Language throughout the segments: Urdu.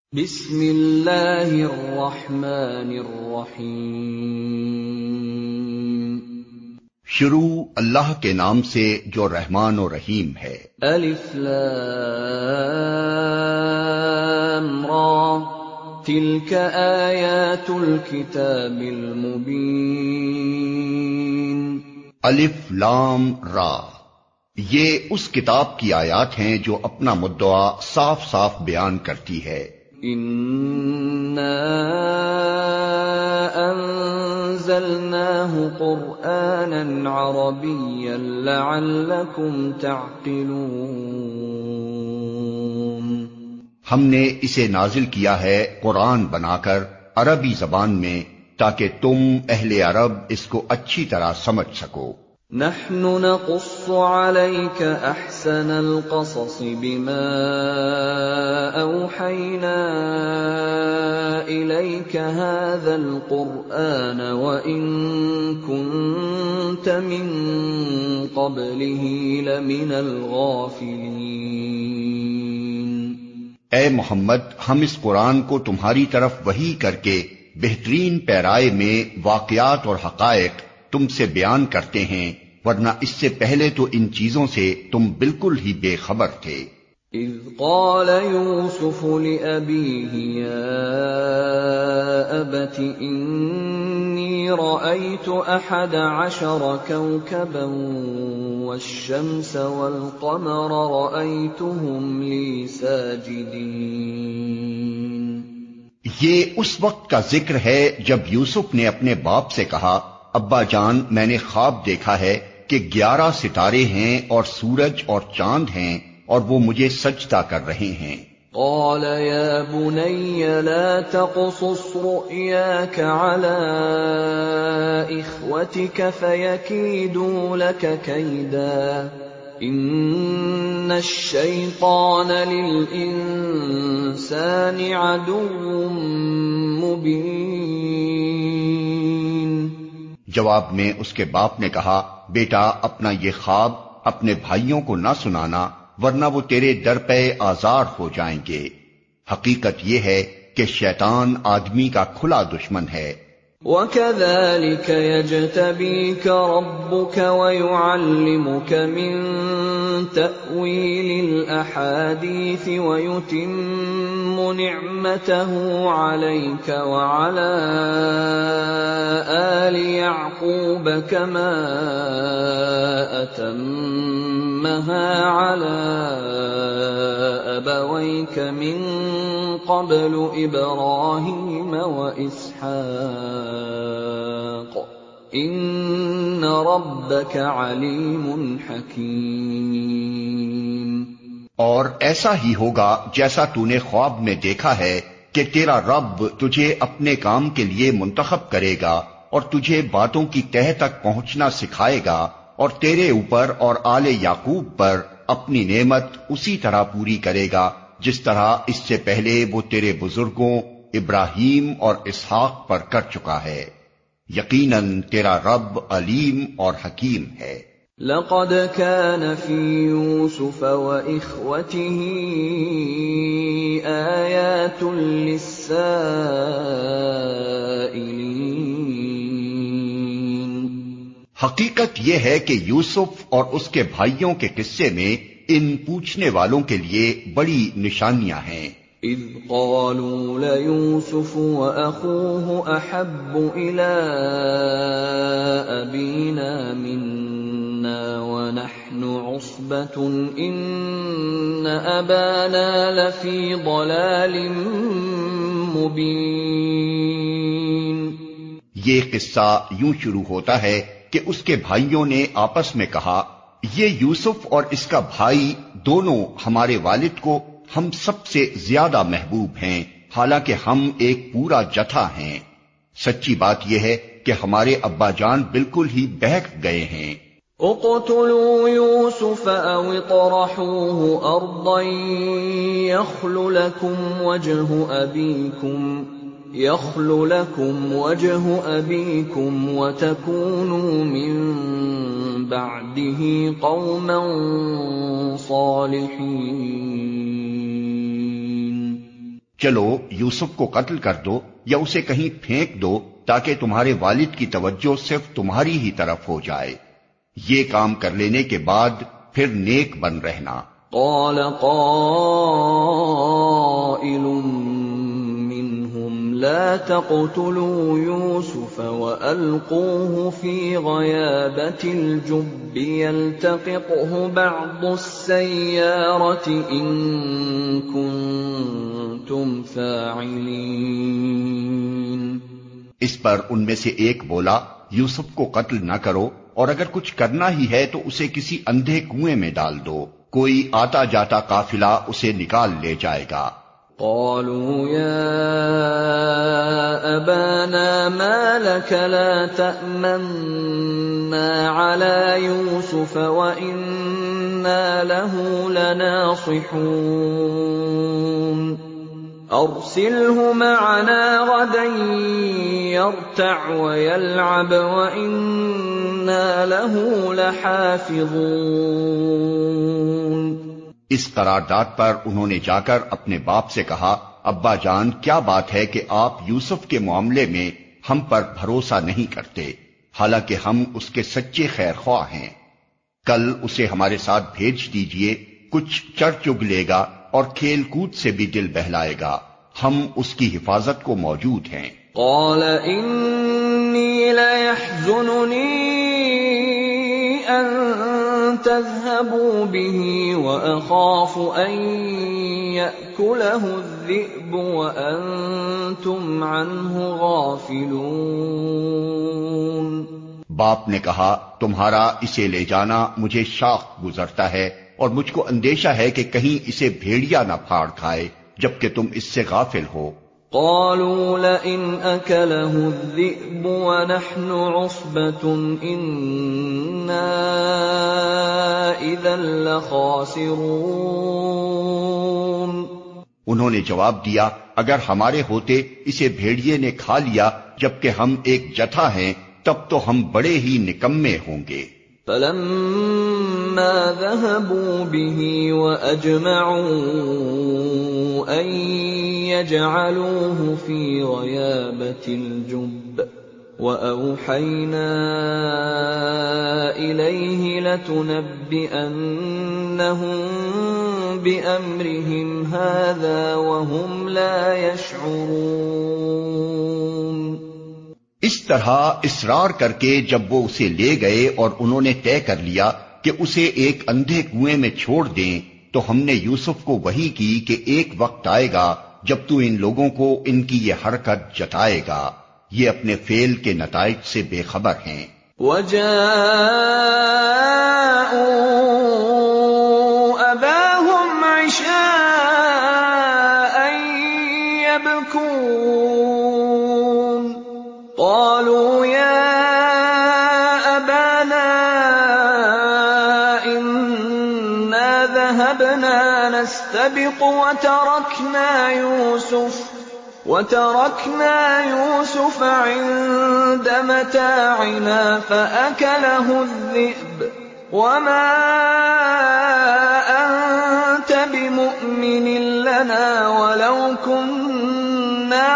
بسم اللہ الرحمن الرحیم۔ شروع اللہ کے نام سے جو رحمان و رحیم ہے۔ الف لام را تلک آیات الکتاب المبین۔ الف لام را، یہ اس کتاب کی آیات ہیں جو اپنا مدعا صاف صاف بیان کرتی ہے۔ اِنَّا أَنزَلْنَاهُ قُرْآنًا عَرَبِيًّا لَعَلَّكُمْ تَعْقِلُونَ۔ ہم نے اسے نازل کیا ہے قرآن بنا کر عربی زبان میں تاکہ تم اہل عرب اس کو اچھی طرح سمجھ سکو۔ نحن نقص عليك احسن القصص بما اوحينا اليك هذا القرآن وان كنت من قبله لمن الغافلين۔ اے محمد، ہم اس قرآن کو تمہاری طرف وحی کر کے بہترین پیرائے میں واقعات اور حقائق تم سے بیان کرتے ہیں، ورنہ اس سے پہلے تو ان چیزوں سے تم بالکل ہی بے خبر تھے۔ اذ قال یوسف لأبیہ یا ابت انی رأیت 11 کوکبا والشمس والقمر رأیتهم لی ساجدین۔ یہ اس وقت کا ذکر ہے جب یوسف نے اپنے باپ سے کہا، ابا جان، میں نے خواب دیکھا ہے کہ 11 ستارے ہیں اور سورج اور چاند ہیں اور وہ مجھے سجدہ کر رہے ہیں۔ قال یا بنی لا تقصص رؤیاک علی اخوتک فیکیدوا لک کیدا ان الشیطان للانسان عدو مبین۔ جواب میں اس کے باپ نے کہا، بیٹا، اپنا یہ خواب اپنے بھائیوں کو نہ سنانا ورنہ وہ تیرے در پہ آزار ہو جائیں گے۔ حقیقت یہ ہے کہ شیطان آدمی کا کھلا دشمن ہے۔ وَكَذَلِكَ يَجْتَبِيكَ رَبُّكَ وَيُعَلِّمُكَ مِن تَأْوِيلِ الْأَحَادِيثِ وَيُتِمُّ نِعْمَتَهُ عَلَيْكَ وَعَلَى آلِ يَعْقُوبَ كَمَا أَتَمَّهَا عَلَى أَبَوَيْكَ مِن قَبْلُ إِبْرَاهِيمَ وَإِسْحَاقَ إِنَّ رَبَّكَ عَلِيمٌ حَكِيمٌ۔ اور ایسا ہی ہوگا جیسا تو نے خواب میں دیکھا ہے کہ تیرا رب تجھے اپنے کام کے لیے منتخب کرے گا اور تجھے باتوں کی تہہ تک پہنچنا سکھائے گا اور تیرے اوپر اور آل یعقوب پر اپنی نعمت اسی طرح پوری کرے گا جس طرح اس سے پہلے وہ تیرے بزرگوں ابراہیم اور اسحاق پر کر چکا ہے۔ یقیناً تیرا رب علیم اور حکیم ہے۔ لقد كان في يوسف وإخوته آيات للسائلين۔ حقیقت یہ ہے کہ یوسف اور اس کے بھائیوں کے قصے میں ان پوچھنے والوں کے لیے بڑی نشانیاں ہیں۔ اذ قالوا ليوسف وأخوه أحب إلى أبينا منا ونحن عصبة إن أبانا لفي ضلال مبين۔ یہ قصہ یوں شروع ہوتا ہے کہ اس کے بھائیوں نے آپس میں کہا، یہ یوسف اور اس کا بھائی دونوں ہمارے والد کو ہم سب سے زیادہ محبوب ہیں، حالانکہ ہم ایک پورا جتھا ہیں۔ سچی بات یہ ہے کہ ہمارے ابا جان بالکل ہی بہک گئے ہیں۔ اقتلوا يوسف او اطرحوه ارضا يخل لكم وجه ابيكم وتكونوا من بعده قوما صالحين۔ چلو یوسف کو قتل کر دو یا اسے کہیں پھینک دو تاکہ تمہارے والد کی توجہ صرف تمہاری ہی طرف ہو جائے، یہ کام کر لینے کے بعد پھر نیک بن رہنا۔ قال قائل منهم لا تقتلوا يوسف وألقوه في غيابة الجب يلتقطه بعض السيارة إن كنتم فاعلين۔ اس پر ان میں سے ایک بولا، یوسف کو قتل نہ کرو، اور اگر کچھ کرنا ہی ہے تو اسے کسی اندھے کنویں میں ڈال دو، کوئی آتا جاتا قافلہ اسے نکال لے جائے گا۔ قالوا يا أبانا ما لك لا تأمنا على يوسف وإنا له لناصحون أرسله معنا غدا يرتع ويلعب وإنا له لحافظون۔ اس قرارداد پر انہوں نے جا کر اپنے باپ سے کہا، ابا جان کیا بات ہے کہ آپ یوسف کے معاملے میں ہم پر بھروسہ نہیں کرتے، حالانکہ ہم اس کے سچے خیر خواہ ہیں۔ کل اسے ہمارے ساتھ بھیج دیجئے، کچھ چر چگ لے گا اور کھیل کود سے بھی دل بہلائے گا، ہم اس کی حفاظت کو موجود ہیں۔ قال انی لیحزننی ان تذهبوا به وأخاف أن يأكله الذئب وأنتم عنه غافلون۔ باپ نے کہا، تمہارا اسے لے جانا مجھے شاق گزرتا ہے اور مجھ کو اندیشہ ہے کہ کہیں اسے بھیڑیا نہ پھاڑ کھائے جبکہ تم اس سے غافل ہو۔ قالوا لئن أكله الذئب ونحن عصبة إنا إذا لخاسرون۔ انہوں نے جواب دیا، اگر ہمارے ہوتے اسے بھیڑیے نے کھا لیا جبکہ ہم ایک جتھا ہیں تب تو ہم بڑے ہی نکمے ہوں گے۔ فلما ذهبوا به وأجمعوا أن يجعلوه في غيابة الجب وأوحينا إليه لتنبئنهم بأمرهم هذا وهم لا يشعرون۔ اس طرح اصرار کر کے جب وہ اسے لے گئے اور انہوں نے طے کر لیا کہ اسے ایک اندھے کنویں میں چھوڑ دیں، تو ہم نے یوسف کو وحی کی کہ ایک وقت آئے گا جب تو ان لوگوں کو ان کی یہ حرکت جتائے گا، یہ اپنے فعل کے نتائج سے بے خبر ہیں۔ وَجَاءُوا أَبَاهُمْ عِشَاءً يَبْكُونَ قَالُوا يَا أَبَانَا إِنَّا ذَهَبْنَا نَسْتَبِقُ وَتَرَكْنَا يُوسُفَ عِندَ مَتَاعِنَا فَأَكَلَهُ الذِّئْبُ وَمَا أَنتَ بِمُؤْمِنٍ لَنَا وَلَوْ كُنَّا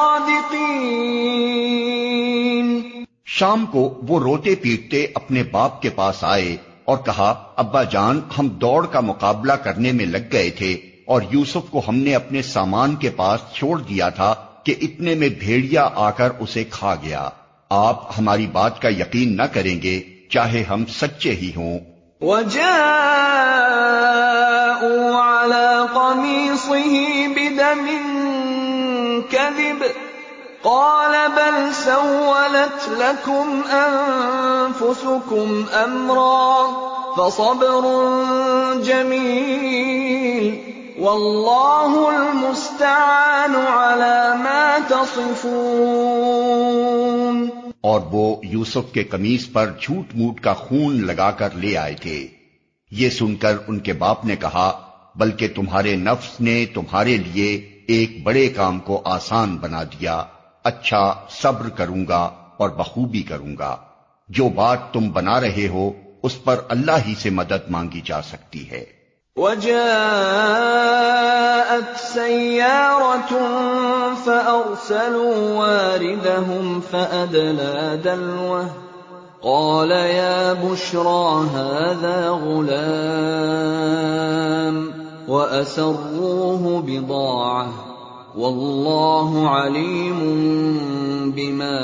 صَادِقِينَ۔ شام کو وہ روتے پیٹتے اپنے باپ کے پاس آئے اور کہا، ابا جان ہم دوڑ کا مقابلہ کرنے میں لگ گئے تھے اور یوسف کو ہم نے اپنے سامان کے پاس چھوڑ دیا تھا کہ اتنے میں بھیڑیا آ کر اسے کھا گیا۔ آپ ہماری بات کا یقین نہ کریں گے چاہے ہم سچے ہی ہوں۔ وَجَاءُوا عَلَى قَمِيصِهِ بِدَمٍ كَذِبٍ قَالَ بَلْ سَوَّلَتْ لَكُمْ أَنفُسُكُمْ أَمْرًا فَصَبْرٌ جَمِيلٌ وَاللَّهُ الْمُسْتَعَانُ عَلَى مَا تَصِفُونَ۔ اور وہ یوسف کے قمیص پر جھوٹ موٹ کا خون لگا کر لے آئے تھے۔ یہ سن کر ان کے باپ نے کہا، بلکہ تمہارے نفس نے تمہارے لیے ایک بڑے کام کو آسان بنا دیا، اچھا صبر کروں گا اور بخوبی کروں گا۔ جو بات تم بنا رہے ہو اس پر اللہ ہی سے مدد مانگی جا سکتی ہے۔ وجاءت سيارة فأرسلوا واردهم فأدلى دلوه قال يا بشرى هذا غلام وأسروه بضاعة والله عليم بما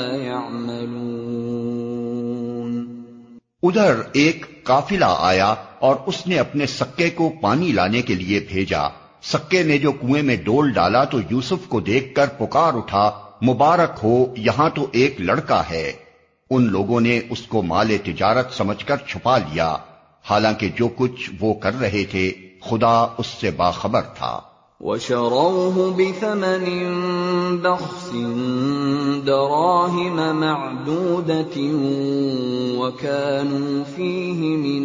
يعملون. ادھر ایک قافلہ آیا اور اس نے اپنے سکے کو پانی لانے کے لیے بھیجا. سکے نے جو کنویں میں ڈول ڈالا تو یوسف کو دیکھ کر پکار اٹھا، مبارک ہو، یہاں تو ایک لڑکا ہے. ان لوگوں نے اس کو مال تجارت سمجھ کر چھپا لیا، حالانکہ جو کچھ وہ کر رہے تھے خدا اس سے باخبر تھا. وَشَرَوْهُ بِثَمَنٍ بَخْسٍ دَرَاهِمَ مَعْدُودَةٍ وَكَانُوا فِيهِ مِنَ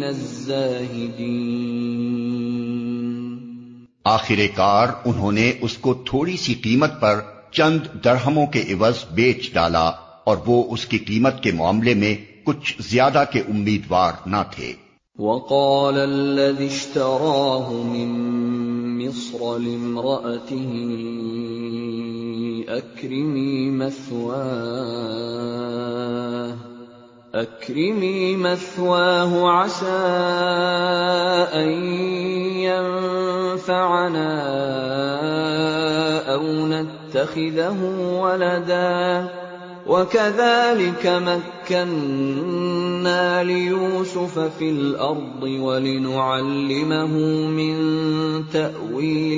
الزَّاهِدِينَ. آخر کار انہوں نے اس کو تھوڑی سی قیمت پر چند درہموں کے عوض بیچ ڈالا، اور وہ اس کی قیمت کے معاملے میں کچھ زیادہ کے امیدوار نہ تھے. وقال الذي اشتراه من مصر لامرأته أكرمي مثواه عسى أن ينفعنا أو نتخذه ولدا وَكَذَلِكَ مَكَّنَّا لِيُوسُفَ فِي الْأَرْضِ وَلِنُعَلِّمَهُ مِنْ تَأْوِيلِ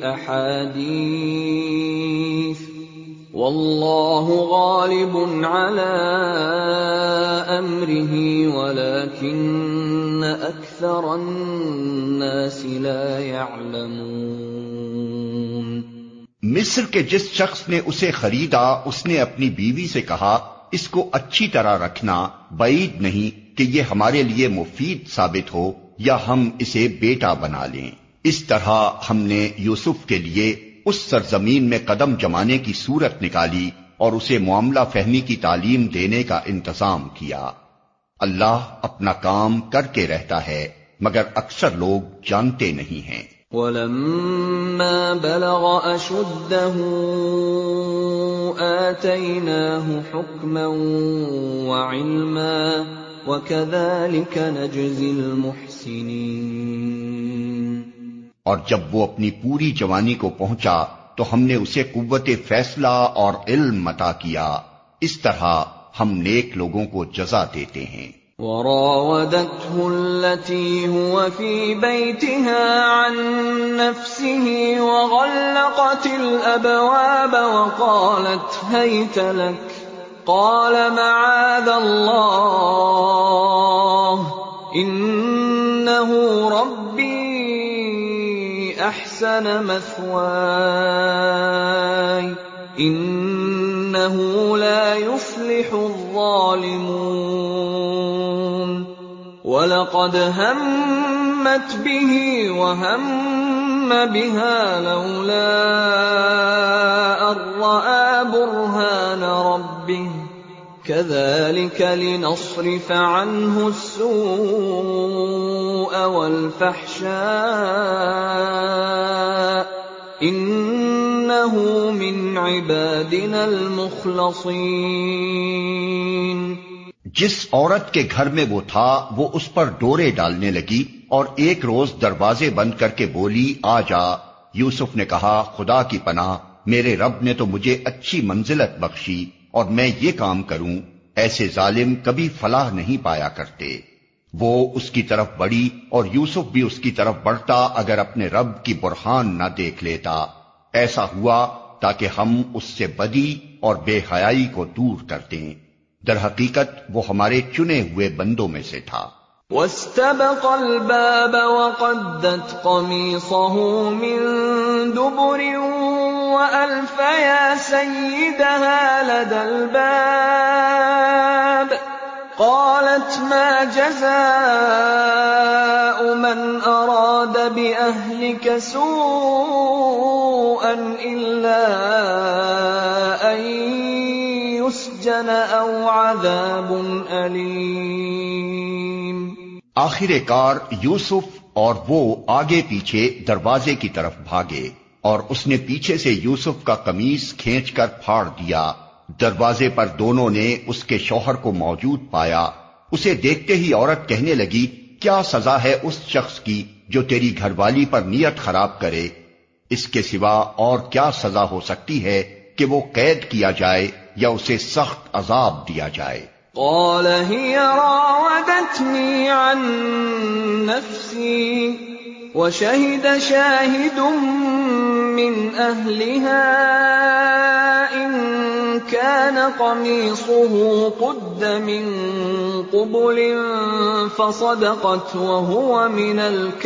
الْأَحَادِيثِ وَاللَّهُ غَالِبٌ عَلَى أَمْرِهِ وَلَكِنَّ أَكْثَرَ النَّاسِ لَا يَعْلَمُونَ. مصر کے جس شخص نے اسے خریدا اس نے اپنی بیوی سے کہا، اس کو اچھی طرح رکھنا، بعید نہیں کہ یہ ہمارے لیے مفید ثابت ہو یا ہم اسے بیٹا بنا لیں. اس طرح ہم نے یوسف کے لیے اس سرزمین میں قدم جمانے کی صورت نکالی اور اسے معاملہ فہمی کی تعلیم دینے کا انتظام کیا. اللہ اپنا کام کر کے رہتا ہے مگر اکثر لوگ جانتے نہیں ہیں. وَلَمَّا بَلَغَ أَشُدَّهُ آتَيْنَاهُ حُكْمًا وَعِلْمًا وَكَذَلِكَ نَجْزِي الْمُحْسِنِينَ. اور جب وہ اپنی پوری جوانی کو پہنچا تو ہم نے اسے قوت فیصلہ اور علم عطا کیا، اس طرح ہم نیک لوگوں کو جزا دیتے ہیں. وراودته التي هو في بيتها عن نفسه وغلقت الأبواب وقالت هيت لك قال معاذ الله إنه ربي أحسن مثواي إنه لا يفلح الظالمون. وَلَقَدْ هَمَّتْ بِهِ وَهَمَّ بِهَا لَوْلَا أَن رَّأَىٰ بُرْهَانَ رَبِّهِ كَذَٰلِكَ لِنَصْرِفَ عَنْهُ السُّوءَ وَالْفَحْشَاءَ إِنَّهُ مِنْ عِبَادِنَا الْمُخْلَصِينَ. جس عورت کے گھر میں وہ تھا وہ اس پر ڈورے ڈالنے لگی اور ایک روز دروازے بند کر کے بولی آ جا. یوسف نے کہا خدا کی پناہ، میرے رب نے تو مجھے اچھی منزلت بخشی اور میں یہ کام کروں، ایسے ظالم کبھی فلاح نہیں پایا کرتے. وہ اس کی طرف بڑھی اور یوسف بھی اس کی طرف بڑھتا اگر اپنے رب کی برہان نہ دیکھ لیتا. ایسا ہوا تاکہ ہم اس سے بدی اور بے حیائی کو دور کر دیں. در حقیقت وہ ہمارے چنے ہوئے بندوں میں سے تھا. وَاسْتَبَقَ الْبَابَ وَقَدَّتْ قَمِيصَهُ مِن دُبُرٍ وَأَلْفَ يَا سَيِّدَهَا لَدَى الْبَابِ قَالَتْ مَا جَزَاءُ مَنْ أَرَادَ بِأَهْلِكَ سُوءًا إِلَّا أَن يُسْجَنَ أَوْ عَذَابٌ أَلِيمٌ. آخر کار یوسف اور وہ آگے پیچھے دروازے کی طرف بھاگے، اور اس نے پیچھے سے یوسف کا قمیص کھینچ کر پھاڑ دیا۔ دروازے پر دونوں نے اس کے شوہر کو موجود پایا۔ اسے دیکھتے ہی عورت کہنے لگی، کیا سزا ہے اس شخص کی جو تیری گھر والی پر نیت خراب کرے؟ اس کے سوا اور کیا سزا ہو سکتی ہے کہ وہ قید کیا جائے یا اسے سخت عذاب دیا جائے؟ قال هي راودتني عن نفسي وشهد شاهد من أهلها إن كان قميصه قد من قبل فصدقت وهو من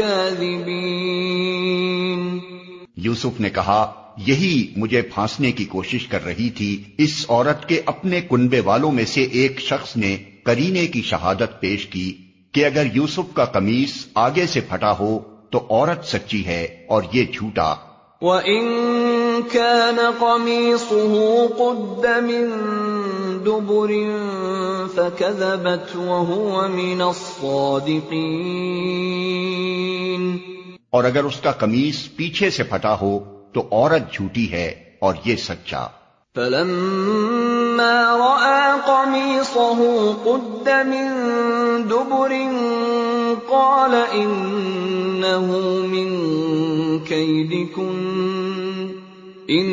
الكاذبين۔ یوسف نے کہا، یہی مجھے پھانسنے کی کوشش کر رہی تھی۔ اس عورت کے اپنے کنبے والوں میں سے ایک شخص نے قرینے کی شہادت پیش کی کہ اگر یوسف کا قمیص آگے سے پھٹا ہو تو عورت سچی ہے اور یہ جھوٹا۔ وَإِن كَانَ قَمِيصُهُ قُدَّ مِن دُبُرٍ فَكَذَبَتْ وَهُوَ مِنَ الصَّادِقِينَ۔ اور اگر اس کا قمیص پیچھے سے پھٹا ہو تو عورت جھوٹی ہے اور یہ سچا۔ فَلَمَّا رَأَىٰ قَمِيصَهُ قُدَّ مِن دُبُرٍ قَالَ إِنَّهُ مِن كَيْدِكُنَّ إِنَّ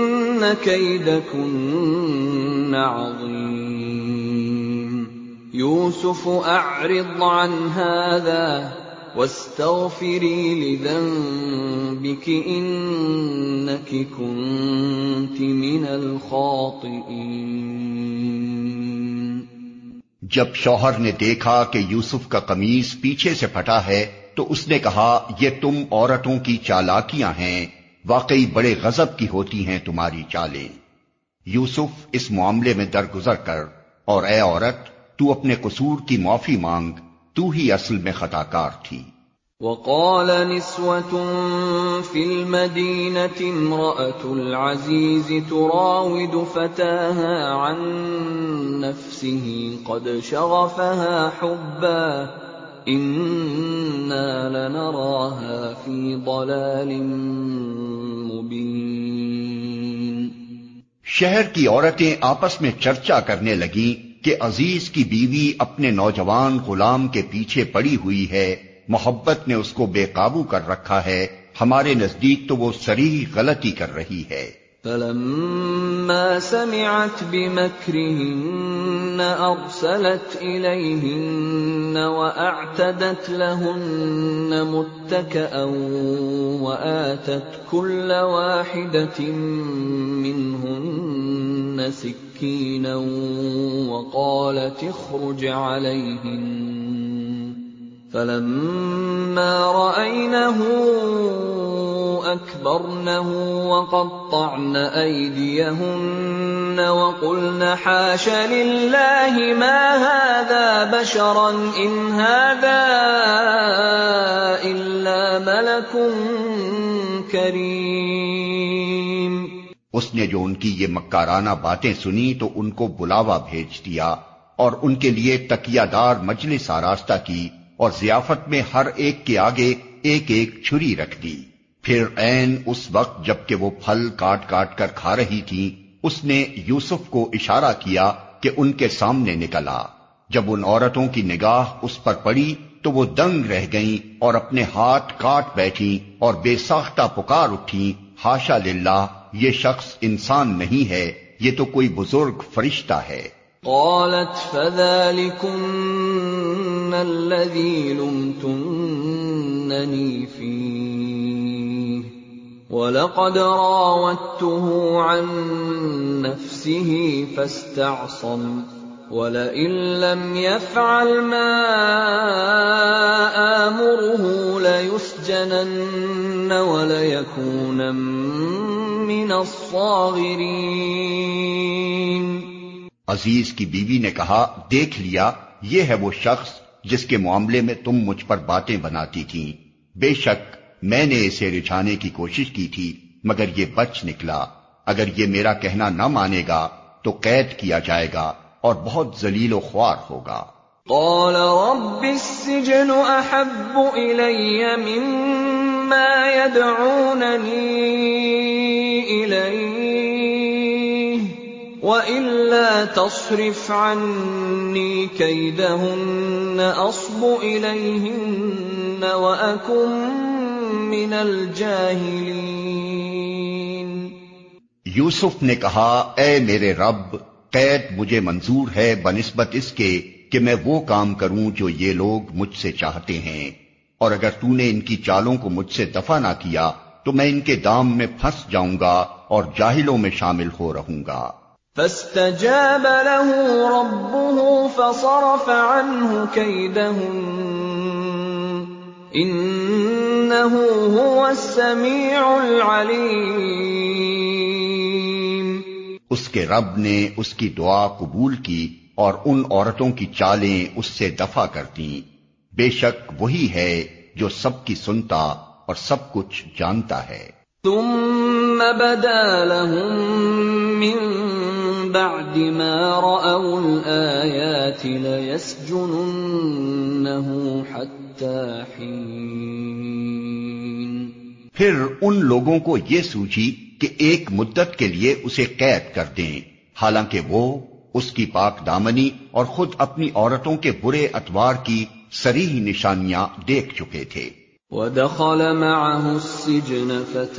كَيْدَكُنَّ عَظِيمٌ يُوسُفُ أَعْرِضْ عَنْ هَٰذَا وَاسْتَغْفِرِي لِذَنبِكِ إِنَّكِ كُنتِ مِنَ الْخَاطِئِينَ۔ جب شوہر نے دیکھا کہ یوسف کا قمیص پیچھے سے پھٹا ہے تو اس نے کہا، یہ تم عورتوں کی چالاکیاں ہیں، واقعی بڑے غضب کی ہوتی ہیں تمہاری چالیں۔ یوسف اس معاملے میں درگزر کر، اور اے عورت تو اپنے قصور کی معافی مانگ، تو ہی اصل میں خطا کار تھی۔ وقال نسوة في المدينة امرأة العزيز تراود فتاها عن نفسه قد شغفها حبا إنا لنراها في ضلال مبين۔ شہر کی عورتیں آپس میں چرچا کرنے لگیں کہ عزیز کی بیوی اپنے نوجوان غلام کے پیچھے پڑی ہوئی ہے، محبت نے اس کو بے قابو کر رکھا ہے، ہمارے نزدیک تو وہ صریح غلطی کر رہی ہے۔ فَلَمَّا سَمِعَتْ بِمَكْرِهِنَّ أَرْسَلَتْ إِلَيْهِنَّ وَأَعْتَدَتْ لَهُنَّ مُتَّكَأً وَآتَتْ كُلَّ وَاحِدَةٍ مِّنْهُنَّ سِكِّينًا وَقَالَتِ اخْرُجْ عَلَيْهِنَّ فَلَمَّا رَأَيْنَهُ أَكْبَرْنَهُ وَقَطَّعْنَ أَيْدِيَهُنَّ وَقُلْنَ حَاشَ لِلَّهِ مَا هَٰذَا بَشَرًا إِنْ هَٰذَا إِلَّا مَلَكٌ كَرِيمٌ۔ اس نے جو ان کی یہ مکارانہ باتیں سنی تو ان کو بلاوا بھیج دیا اور ان کے لیے تکیہ دار مجلس آراستہ کی اور ضیافت میں ہر ایک کے آگے ایک ایک چھری رکھ دی۔ پھر عین اس وقت جب کہ وہ پھل کاٹ کاٹ کر کھا رہی تھی، اس نے یوسف کو اشارہ کیا کہ ان کے سامنے نکلا۔ جب ان عورتوں کی نگاہ اس پر پڑی تو وہ دنگ رہ گئیں اور اپنے ہاتھ کاٹ بیٹھیں اور بے ساختہ پکار اٹھیں، حاشا للہ، یہ شخص انسان نہیں ہے، یہ تو کوئی بزرگ فرشتہ ہے۔ قالت فذلكن الذي لمتنني فيه ولقد راودته عن نفسه فاستعصم ولئن لم يفعل ما آمره ليسجنن وليكون من الصاغرين۔ عزیز کی بیوی نے کہا، دیکھ لیا، یہ ہے وہ شخص جس کے معاملے میں تم مجھ پر باتیں بناتی تھیں۔ بے شک میں نے اسے رجھانے کی کوشش کی تھی مگر یہ بچ نکلا۔ اگر یہ میرا کہنا نہ مانے گا تو قید کیا جائے گا اور بہت ذلیل و خوار ہوگا۔ قال رب السجن أحب إلي مما يدعونني إليه وإلا تصرف عني كيدهن أصب إليهن وأكن من الجاهلين۔ یوسف نے کہا، اے میرے رب، قید مجھے منظور ہے بنسبت اس کے کہ میں وہ کام کروں جو یہ لوگ مجھ سے چاہتے ہیں، اور اگر تو نے ان کی چالوں کو مجھ سے دفع نہ کیا تو میں ان کے دام میں پھنس جاؤں گا اور جاہلوں میں شامل ہو رہوں گا۔ فاستجاب له ربه فصرف عنه كيدهن إنه هو السميع العليم۔ اس کے رب نے اس کی دعا قبول کی اور ان عورتوں کی چالیں اس سے دفع کر دیں، بے شک وہی ہے جو سب کی سنتا اور سب کچھ جانتا ہے۔ ثم بدا لهم من بعد ما رأوا الآيات ليسجننه حتى حين۔ پھر ان لوگوں کو یہ سوچی کہ ایک مدت کے لیے اسے قید کر دیں، حالانکہ وہ اس کی پاک دامنی اور خود اپنی عورتوں کے برے اطوار کی صریح نشانیاں دیکھ چکے تھے۔ وَدَخَلَ مَعَهُ السِّجْنَ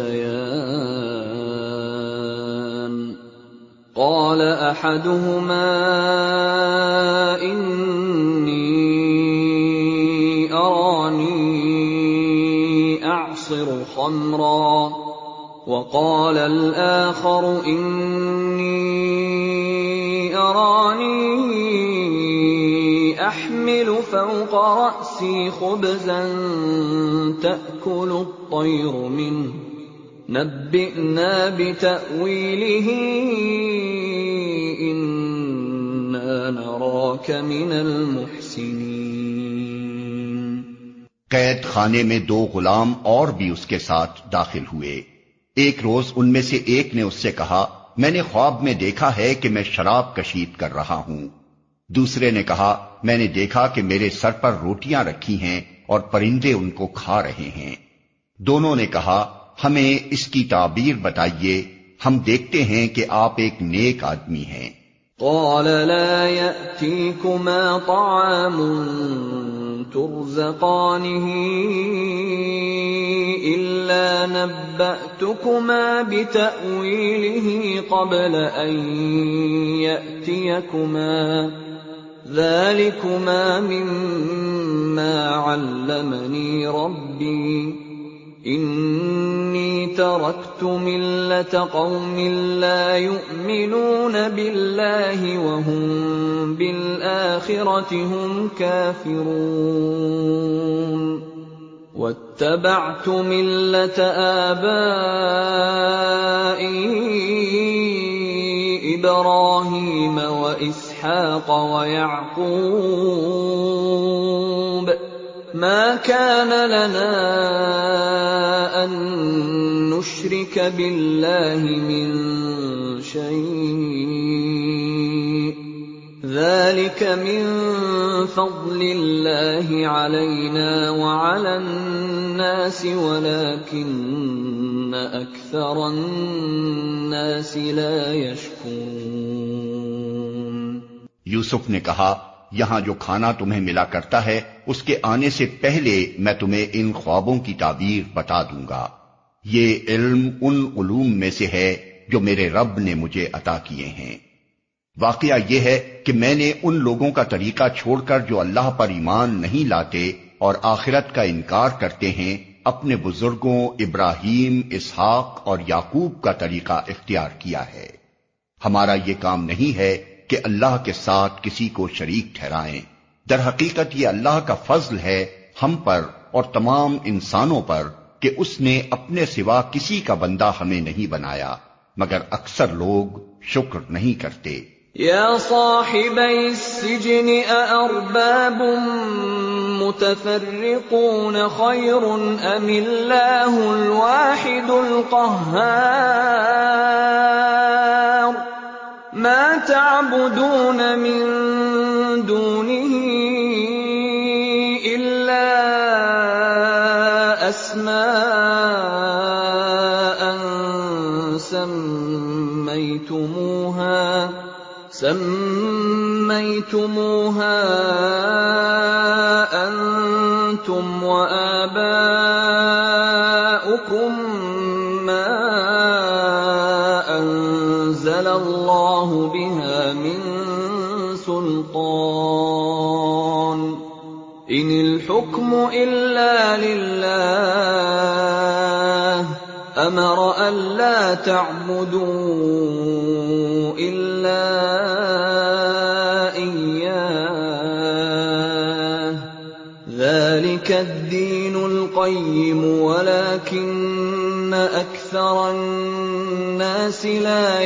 فَتَيَانِ قَالَ أَحَدُهُمَا إِنِّي أَرَانِي أَعْصِرُ خَمْرًا وَقَالَ الْآخَرُ إِنِّي أَرَانِي أَحْمِلُ فَوْقَ رَأْسِي خُبْزًا تَأْكُلُ الطَّيْرُ مِنْهُ نَبِّئْنَا بِتَأْوِيلِهِ إِنَّا نَرَاكَ مِنَ الْمُحْسِنِينَ۔ قید خانے میں 2 غلام اور بھی اس کے ساتھ داخل ہوئے۔ ایک روز ان میں سے ایک نے اس سے کہا، میں نے خواب میں دیکھا ہے کہ میں شراب کشید کر رہا ہوں۔ دوسرے نے کہا، میں نے دیکھا کہ میرے سر پر روٹیاں رکھی ہیں اور پرندے ان کو کھا رہے ہیں۔ دونوں نے کہا، ہمیں اس کی تعبیر بتائیے، ہم دیکھتے ہیں کہ آپ ایک نیک آدمی ہیں۔ قال لا يأتيكما طعام ترزقانه إلا نبأتكما بتأويله قبل أن يأتيكما ذلكما مما علمني ربي إني تركت ملة قوم لا يؤمنون بالله وهم بالآخرة هم كافرون واتبعت ملة آبائي إبراهيم وإسحاق ويعقوب ما كان لنا أن نشرك بالله من شيء ذلك من فضل الله علينا وعلى الناس ولكن أكثر الناس لا يشكرون۔ یوسف نے کہا، یہاں جو کھانا تمہیں ملا کرتا ہے اس کے آنے سے پہلے میں تمہیں ان خوابوں کی تعبیر بتا دوں گا۔ یہ علم ان علوم میں سے ہے جو میرے رب نے مجھے عطا کیے ہیں۔ واقعہ یہ ہے کہ میں نے ان لوگوں کا طریقہ چھوڑ کر جو اللہ پر ایمان نہیں لاتے اور آخرت کا انکار کرتے ہیں، اپنے بزرگوں ابراہیم، اسحاق اور یعقوب کا طریقہ اختیار کیا ہے۔ ہمارا یہ کام نہیں ہے کہ اللہ کے ساتھ کسی کو شریک ٹھہرائیں، در حقیقت یہ اللہ کا فضل ہے ہم پر اور تمام انسانوں پر کہ اس نے اپنے سوا کسی کا بندہ ہمیں نہیں بنایا، مگر اکثر لوگ شکر نہیں کرتے۔ یا صاحبی السجن اارباب متفرقون خیر ام اللہ الواحد القہار ما تعبدون من دونه سميتموها أنتم وآباؤكم ما أنزل الله بها من سلطان إن الحكم إلا لله أمر ألا تعبدوا إلا إياه ذلك الدين القيم ولكن أكثر الناس لا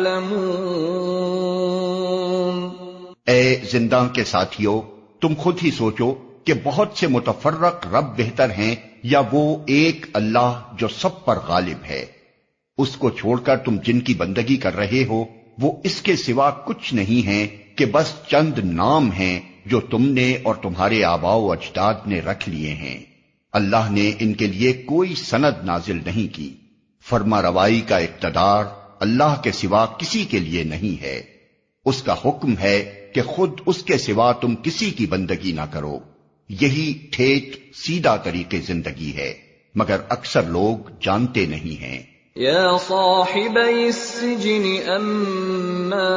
يعلمون۔ اے زنداں کے ساتھیو، تم خود ہی سوچو کہ بہت سے متفرق رب بہتر ہیں یا وہ ایک اللہ جو سب پر غالب ہے؟ اس کو چھوڑ کر تم جن کی بندگی کر رہے ہو وہ اس کے سوا کچھ نہیں ہیں کہ بس چند نام ہیں جو تم نے اور تمہارے آباء و اجداد نے رکھ لیے ہیں۔ اللہ نے ان کے لیے کوئی سند نازل نہیں کی۔ فرما روائی کا اقتدار اللہ کے سوا کسی کے لیے نہیں ہے۔ اس کا حکم ہے کہ خود اس کے سوا تم کسی کی بندگی نہ کرو۔ یہی ٹھیٹ سیدھا طریقے زندگی ہے، مگر اکثر لوگ جانتے نہیں ہیں۔ یا صاحبی السجن اما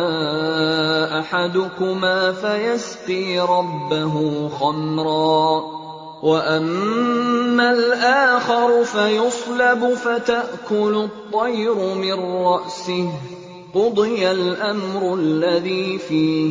احدکما فیسقی ربه خمرا واما الاخر فیصلب فتأکل الطیر من رأسه قضی الامر الذی فیہ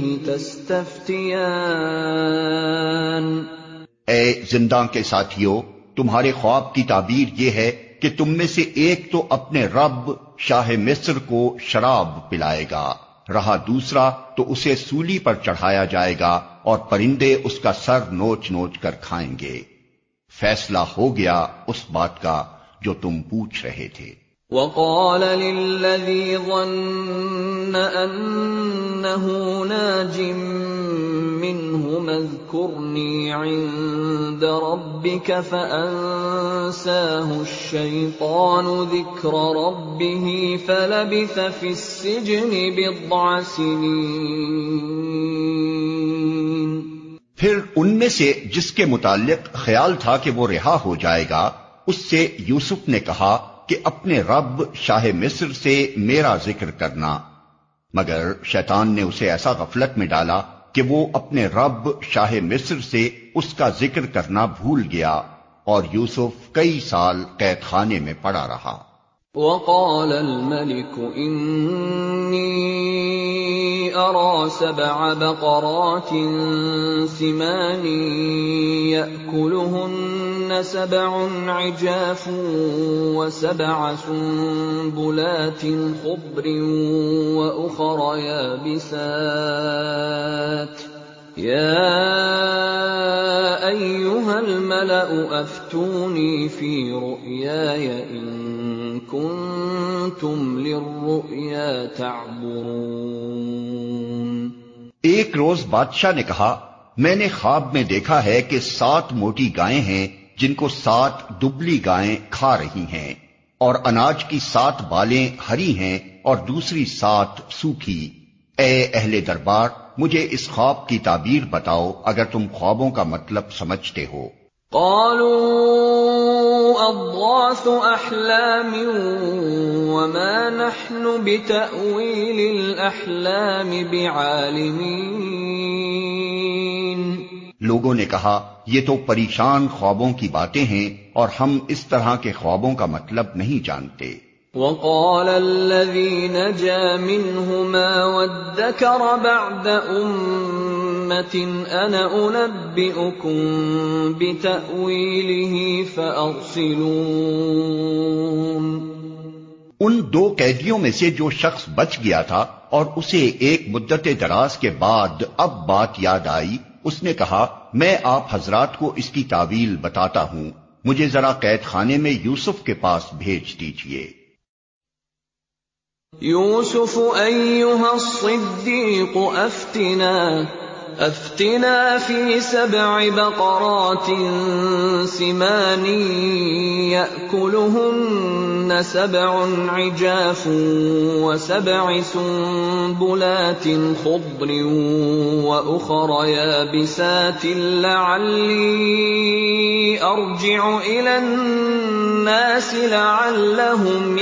تستفتیان۔ اے زنداں کے ساتھیو، تمہارے خواب کی تعبیر یہ ہے کہ تم میں سے ایک تو اپنے رب شاہ مصر کو شراب پلائے گا، رہا دوسرا تو اسے سولی پر چڑھایا جائے گا اور پرندے اس کا سر نوچ نوچ کر کھائیں گے۔ فیصلہ ہو گیا اس بات کا جو تم پوچھ رہے تھے۔ وقال للذي ظن أنه ناج منهما اذكرني عند ربك فأنساه الشيطان ذكر ربه فلبث في السجن بضع سنين۔ پھر ان میں سے جس کے متعلق خیال تھا کہ وہ رہا ہو جائے گا، اس سے یوسف نے کہا کہ اپنے رب شاہ مصر سے میرا ذکر کرنا، مگر شیطان نے اسے ایسا غفلت میں ڈالا کہ وہ اپنے رب شاہ مصر سے اس کا ذکر کرنا بھول گیا، اور یوسف کئی سال قید خانے میں پڑا رہا۔ وقال الملك إني أرى 7 بقرات سمان يأكلهن 7 عجاف و7 سنبلات خضر وأخر يابسات يا أيها الملأ أفتوني في رؤياي إن كنتم للرؤيا تعبرون۔ ایک روز بادشاہ نے کہا، میں نے خواب میں دیکھا ہے کہ 7 موٹی گائیں ہیں جن کو 7 دبلی گائیں کھا رہی ہیں، اور اناج کی 7 بالیں ہری ہیں اور دوسری 7 سوکھی۔ اے اہل دربار، مجھے اس خواب کی تعبیر بتاؤ اگر تم خوابوں کا مطلب سمجھتے ہو۔ قالوا اضغاث احلام وما نحن بتأويل الاحلام بعالمين۔ لوگوں نے کہا، یہ تو پریشان خوابوں کی باتیں ہیں اور ہم اس طرح کے خوابوں کا مطلب نہیں جانتے۔ وقال الذي نجا منهما وادكر بعد أمة أنا أنبئكم بتأويله فأرسلون۔ ان 2 قیدیوں میں سے جو شخص بچ گیا تھا اور اسے ایک مدت دراز کے بعد اب بات یاد آئی، اس نے کہا، میں آپ حضرات کو اس کی تعویل بتاتا ہوں، مجھے ذرا قید خانے میں یوسف کے پاس بھیج دیجیے۔ يوسف أيها الصديق أفتنا أفتنا في 7 بقرات سمان يأكلهن 7 عجاف و7 سنبلات خضر وأخر يابسات لعلي أرجع إلى الناس لعلهم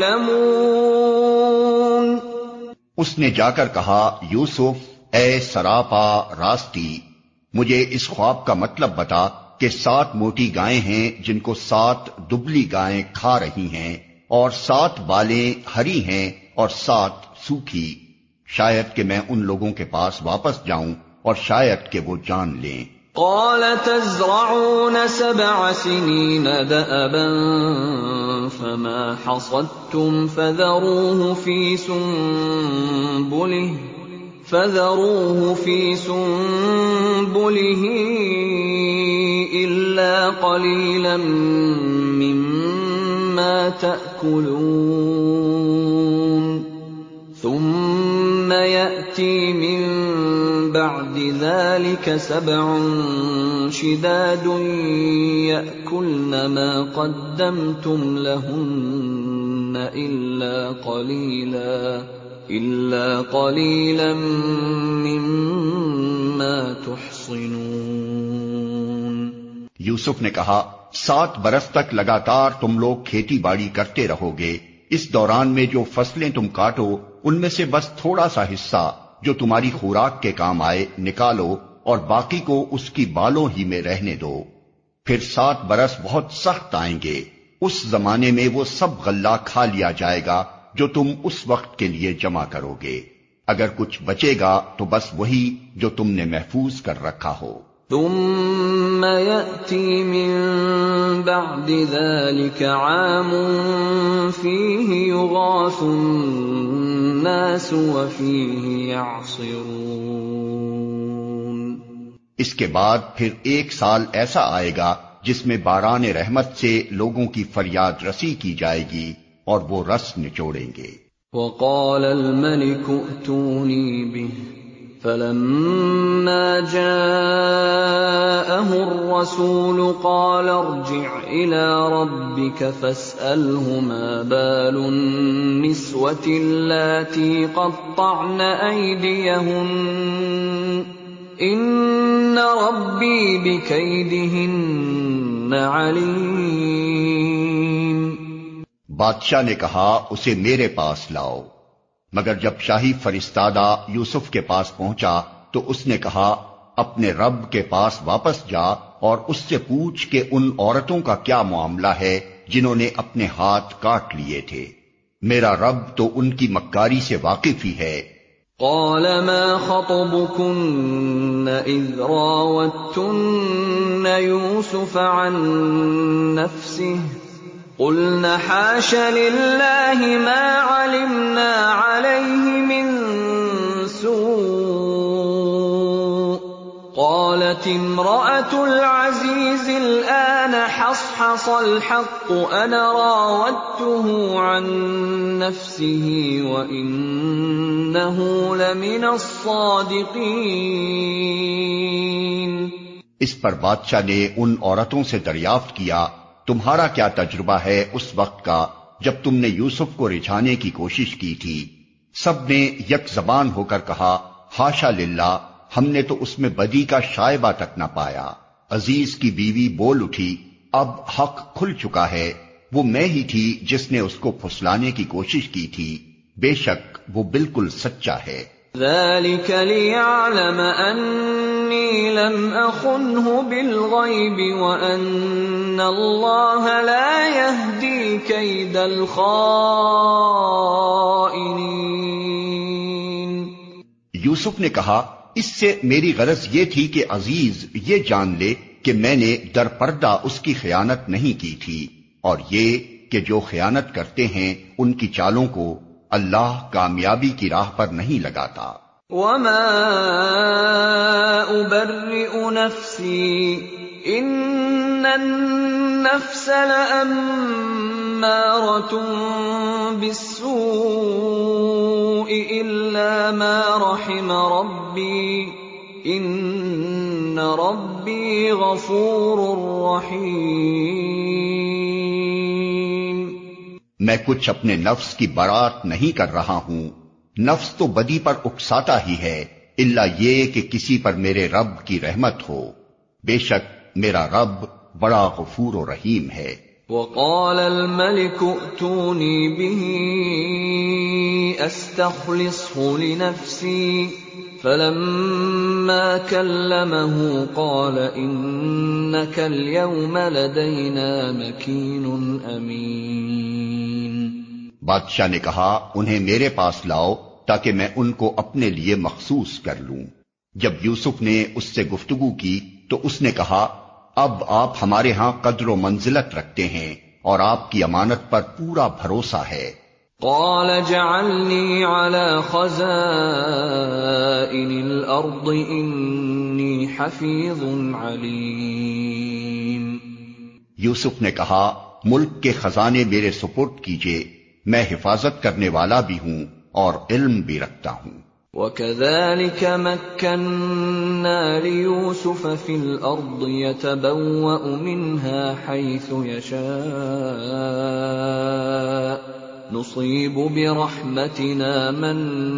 يعلمون۔ اس نے جا کر کہا، یوسف اے سراپا راستی، مجھے اس خواب کا مطلب بتا کہ 7 موٹی گائیں ہیں جن کو 7 دبلی گائیں کھا رہی ہیں، اور 7 بالیں ہری ہیں اور 7 سوکھی، شاید کہ میں ان لوگوں کے پاس واپس جاؤں اور شاید کہ وہ جان لیں۔ قال تزرعون 7 سنين دأبا فما حصدتم فذروه في سنبله إلا قليلا مما تأكلون ثم يأتي من بعد ذلك 7 شداد يأكلن ما قدمتم لهن إلا قليلا مما تحصنون۔ یوسف نے کہا، 7 برس تک لگاتار تم لوگ کھیتی باڑی کرتے رہو گے، اس دوران میں جو فصلیں تم کاٹو ان میں سے بس تھوڑا سا حصہ جو تمہاری خوراک کے کام آئے نکالو اور باقی کو اس کی بالوں ہی میں رہنے دو۔ پھر 7 برس بہت سخت آئیں گے، اس زمانے میں وہ سب غلہ کھا لیا جائے گا جو تم اس وقت کے لیے جمع کرو گے، اگر کچھ بچے گا تو بس وہی جو تم نے محفوظ کر رکھا ہو۔ ثم يأتي من بعد ذلك عام فيه يغاث الناس وفيه يعصرون۔ اس کے بعد پھر 1 سال ایسا آئے گا جس میں باران رحمت سے لوگوں کی فریاد رسی کی جائے گی اور وہ رس نچوڑیں گے۔ وقال الملك ائتوني به فلما جاءه الرسول قال ارجع إلى ربك فاسأله ما بال النسوة اللاتي قطعن أيديهن إن ربي بكيدهن عليم۔ بادشاہ نے کہا، اسے میرے پاس لاؤ، مگر جب شاہی فرستادہ یوسف کے پاس پہنچا تو اس نے کہا، اپنے رب کے پاس واپس جا اور اس سے پوچھ کہ ان عورتوں کا کیا معاملہ ہے جنہوں نے اپنے ہاتھ کاٹ لیے تھے، میرا رب تو ان کی مکاری سے واقف ہی ہے۔ قال ما خطبكن إذ راوتن يوسف عن نفسه قلنا حاش لله ما علمنا عليه من سوء قالت امرأة العزيز الآن حصحص الحق أنا راودته عن نفسه وإنه لمن الصادقين۔ اس پر بادشاہ نے ان عورتوں سے دریافت کیا، تمہارا کیا تجربہ ہے اس وقت کا جب تم نے یوسف کو رجھانے کی کوشش کی تھی؟ سب نے یک زبان ہو کر کہا، حاشا للہ، ہم نے تو اس میں بدی کا شائبہ تک نہ پایا۔ عزیز کی بیوی بول اٹھی، اب حق کھل چکا ہے، وہ میں ہی تھی جس نے اس کو پھسلانے کی کوشش کی تھی، بے شک وہ بالکل سچا ہے۔ ذلك ليعلم أني لم أخنه بالغيب وأن الله لا يهدي كيد الخائنين۔ یوسف نے کہا، اس سے میری غرض یہ تھی کہ عزیز یہ جان لے کہ میں نے در پردہ اس کی خیانت نہیں کی تھی، اور یہ کہ جو خیانت کرتے ہیں ان کی چالوں کو اللہ کامیابی کی راہ پر نہیں لگاتا۔ وما أبرئ نفسي إن النفس لأمارة بالسوء إلا ما رحم ربي ان ربی غفور رحیم۔ میں کچھ اپنے نفس کی برات نہیں کر رہا ہوں، نفس تو بدی پر اکساتا ہی ہے، الا یہ کہ کسی پر میرے رب کی رحمت ہو، بے شک میرا رب بڑا غفور و رحیم ہے۔ وقال الملك ائتوني به استخلصه لنفسي فلما كلمه قال انك اليوم لدينا مكين امين۔ بادشاہ نے کہا انہیں میرے پاس لاؤ تاکہ میں ان کو اپنے لیے مخصوص کر لوں۔ جب یوسف نے اس سے گفتگو کی تو اس نے کہا اب آپ ہمارے ہاں قدر و منزلت رکھتے ہیں اور آپ کی امانت پر پورا بھروسہ ہے۔ قال جعلني على خزائن الارض انی حفیظ علیم۔ یوسف نے کہا ملک کے خزانے میرے سپرد کیجئے، میں حفاظت کرنے والا بھی ہوں اور علم بھی رکھتا ہوں۔ وَكَذَلِكَ مَكَّنَّا لِيُوسُفَ فِي الْأَرْضِ يَتَبَوَّأُ مِنْهَا حَيْثُ يَشَاءُ نُصِيبُ بِرَحْمَتِنَا مَن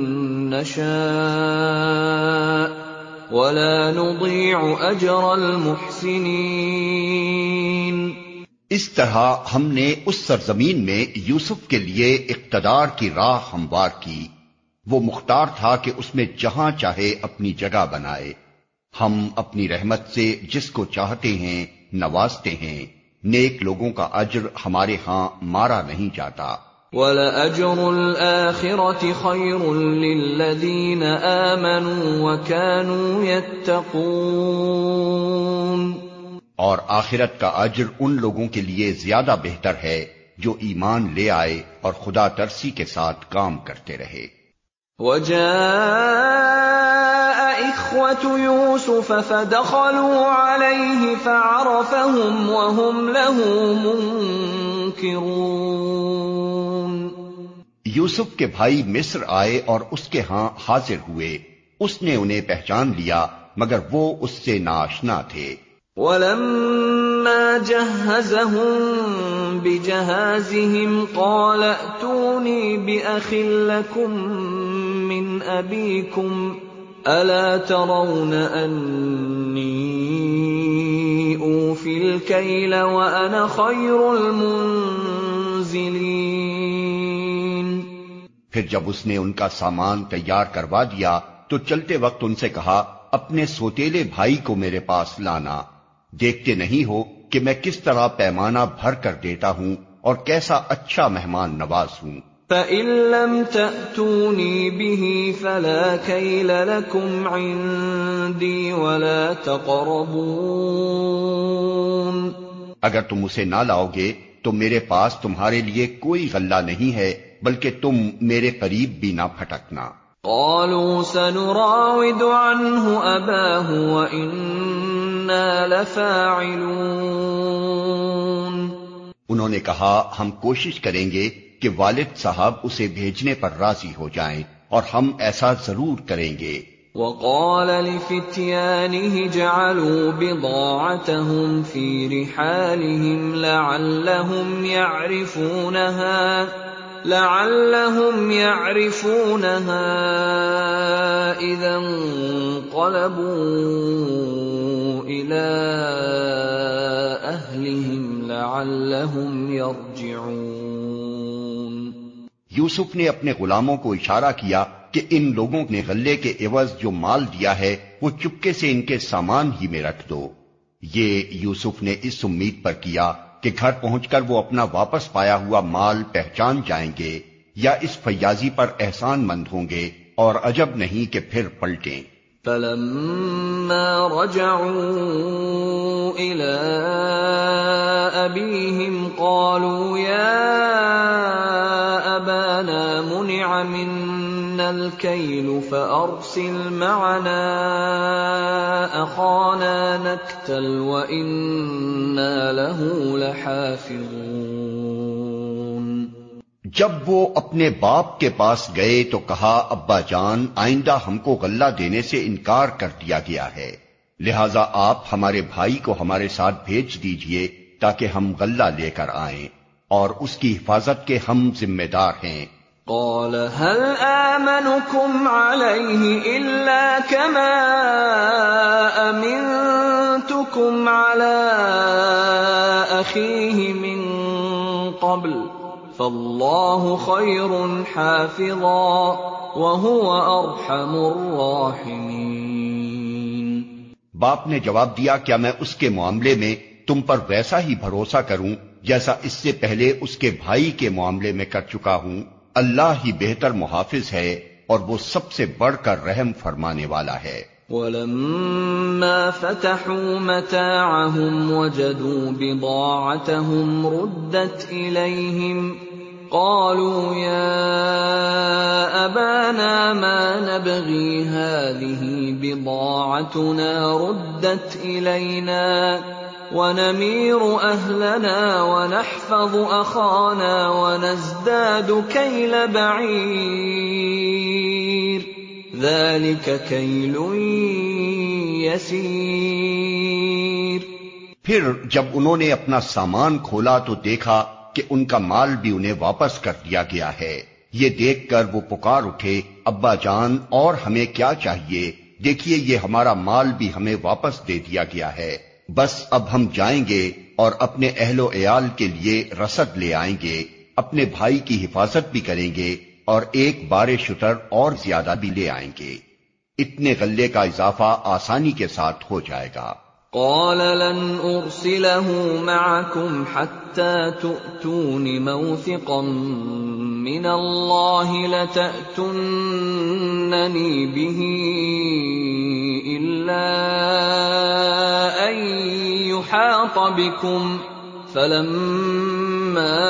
نَّشَاءُ وَلَا نُضِيعُ أَجْرَ الْمُحْسِنِينَ۔ اس طرح ہم نے اس سرزمین میں یوسف کے لیے اقتدار کی راہ ہموار کی، وہ مختار تھا کہ اس میں جہاں چاہے اپنی جگہ بنائے، ہم اپنی رحمت سے جس کو چاہتے ہیں نوازتے ہیں، نیک لوگوں کا اجر ہمارے ہاں مارا نہیں جاتا۔ وَلَأَجْرُ الْآخِرَةِ خَيْرٌ لِّلَّذِينَ آمَنُوا وَكَانُوا يَتَّقُونَ۔ اور آخرت کا اجر ان لوگوں کے لیے زیادہ بہتر ہے جو ایمان لے آئے اور خدا ترسی کے ساتھ کام کرتے رہے۔ وَجَاءَ إِخْوَةُ يُوسُفَ فَدَخَلُوا عَلَيْهِ فَعَرَفَهُمْ وَهُمْ لَهُ مُنكِرُونَ۔ یوسف کے بھائی مصر آئے اور اس کے ہاں حاضر ہوئے، اس نے انہیں پہچان لیا مگر وہ اس سے ناآشنا تھے۔ وَلَمَّا جَهَّزَهُم بِجَهَازِهِمْ قَالَ ائْتُونِي بِأَخٍ لَّكُم مِّنْ أَبِيكُمْ أَلَا تَرَوْنَ أَنِّي أُوفِي الْكَيْلَ وَأَنَا خَيْرُ الْمُنزِلِينَ۔ پھر جب اس نے ان کا سامان تیار کروا دیا تو چلتے وقت ان سے کہا اپنے سوتیلے بھائی کو میرے پاس لانا، دیکھتے نہیں ہو کہ میں کس طرح پیمانہ بھر کر دیتا ہوں اور کیسا اچھا مہمان نواز ہوں۔ فَإِن لَّمْ تَأْتُونِي بِهِ فَلَا كَيْلَ لَكُمْ عِندِي وَلَا تَقْرَبُونَ۔ اگر تم اسے نہ لاؤ گے تو میرے پاس تمہارے لیے کوئی غلہ نہیں ہے، بلکہ تم میرے قریب بھی نہ پھٹکنا۔ قالوا سنراود عنه أباه وإنا لفاعلون۔ انہوں نے کہا ہم کوشش کریں گے کہ والد صاحب اسے بھیجنے پر راضی ہو جائیں اور ہم ایسا ضرور کریں گے۔ وقال لفتيانه جعلوا بضاعتهم في رحالهم لعلهم يعرفونها إذا انقلبوا إلى أهلهم لعلهم يرجعون۔ یوسف نے اپنے غلاموں کو اشارہ کیا کہ ان لوگوں نے غلے کے عوض جو مال دیا ہے وہ چپکے سے ان کے سامان ہی میں رکھ دو۔ یہ یوسف نے اس امید پر کیا کہ گھر پہنچ کر وہ اپنا واپس پایا ہوا مال پہچان جائیں گے یا اس فیاضی پر احسان مند ہوں گے، اور عجب نہیں کہ پھر پلٹیں۔ فَلَمَّا رَجَعُوا إِلَىٰ أَبِيهِمْ قَالُوا يَا أَبَانَا مُنِعَ مِنَّا الْكَيْلُ فَأَرْسِلْ مَعَنَا أَخَانَا نَكْتَلْ وَإِنَّا لَهُ لَحَافِظُونَ۔ جب وہ اپنے باپ کے پاس گئے تو کہا ابا جان آئندہ ہم کو غلہ دینے سے انکار کر دیا گیا ہے، لہذا آپ ہمارے بھائی کو ہمارے ساتھ بھیج دیجئے تاکہ ہم غلہ لے کر آئیں، اور اس کی حفاظت کے ہم ذمہ دار ہیں۔ قال هل آمنكم عليه إلا كما أمنتكم على أخيه من قبل فالله خير حافظا وهو أرحم الراحمين۔ باپ نے جواب دیا کیا میں اس کے معاملے میں تم پر ویسا ہی بھروسہ کروں جیسا اس سے پہلے اس کے بھائی کے معاملے میں کر چکا ہوں؟ اللہ ہی بہتر محافظ ہے اور وہ سب سے بڑھ کر رحم فرمانے والا ہے۔ وَلَمَّا فَتَحُوا مَتَاعَهُمْ وَجَدُوا بِضَاعَتَهُمْ رُدَّتْ إِلَيْهِمْ قَالُوا يَا أَبَانَا مَا نَبْغِي هَٰذِهِ بِضَاعَتُنَا رُدَّتْ إِلَيْنَا وَنَمِيرُ أَهْلَنَا وَنَحْفَظُ أَخَانَا وَنَزْدَادُ كَيْلَ بَعِيرٍ ذَلِكَ كَيْلٌ يَسِيرٌ۔ پھر جب انہوں نے اپنا سامان کھولا تو دیکھا کہ ان کا مال بھی انہیں واپس کر دیا گیا ہے۔ یہ دیکھ کر وہ پکار اٹھے ابا جان اور ہمیں کیا چاہیے، دیکھیے یہ ہمارا مال بھی ہمیں واپس دے دیا گیا ہے، بس اب ہم جائیں گے اور اپنے اہل و عیال کے لیے رسد لے آئیں گے، اپنے بھائی کی حفاظت بھی کریں گے اور ایک بار شتر اور زیادہ بھی لے آئیں گے، اتنے غلے کا اضافہ آسانی کے ساتھ ہو جائے گا۔ قال لن أرسله معكم حتى تؤتون موثقا من الله لتأتونني به إلا أن يحاط بكم فلما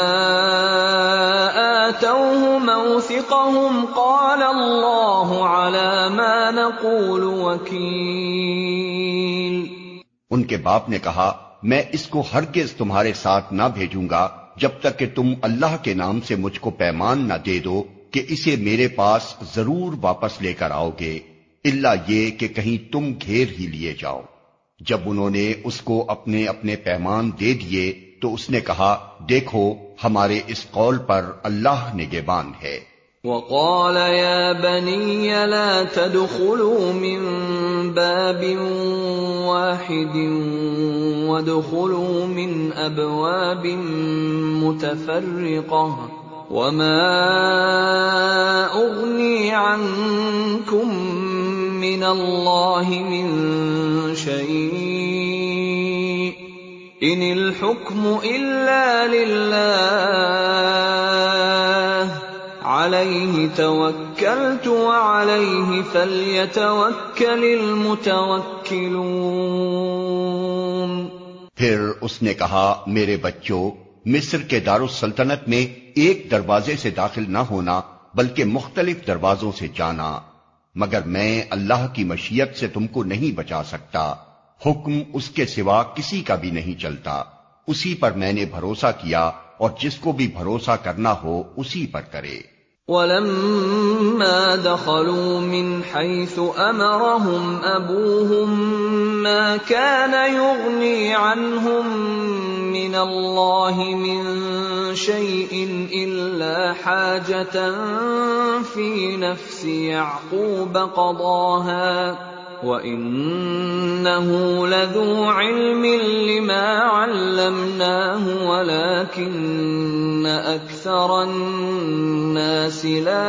آتوه موثقهم قال الله على ما نقول وكيل۔ ان کے باپ نے کہا میں اس کو ہرگز تمہارے ساتھ نہ بھیجوں گا جب تک کہ تم اللہ کے نام سے مجھ کو پیمان نہ دے دو کہ اسے میرے پاس ضرور واپس لے کر آؤ گے، الا یہ کہ کہیں تم گھیر ہی لیے جاؤ۔ جب انہوں نے اس کو اپنے اپنے پیمان دے دیے تو اس نے کہا دیکھو ہمارے اس قول پر اللہ نگہبان ہے۔ وقال يا بني لا تدخلوا من باب واحد وادخلوا من أبواب متفرقة وما أغني عنكم من الله من شيء إن الحكم إلا لله علیہ توکلت وعلیہ فلیتوکل المتوکلون۔ پھر اس نے کہا میرے بچوں مصر کے دارالسلطنت میں ایک دروازے سے داخل نہ ہونا بلکہ مختلف دروازوں سے جانا، مگر میں اللہ کی مشیت سے تم کو نہیں بچا سکتا، حکم اس کے سوا کسی کا بھی نہیں چلتا، اسی پر میں نے بھروسہ کیا اور جس کو بھی بھروسہ کرنا ہو اسی پر کرے۔ وَلَمَّا دَخَلُوا مِنْ حَيْثُ أَمَرَهُمْ أَبُوهُمْ مَا كَانَ يُغْنِي عَنْهُمْ مِنَ اللَّهِ مِنْ شَيْءٍ إِلَّا حَاجَةً فِي نَفْسِ يَعْقُوبَ قَضَاهَا وَإِنَّهُ لَذُو عِلْمٍ لِّمَا عَلَّمْنَاهُ وَلَكِنَّ أَكْثَرَ النَّاسِ لَا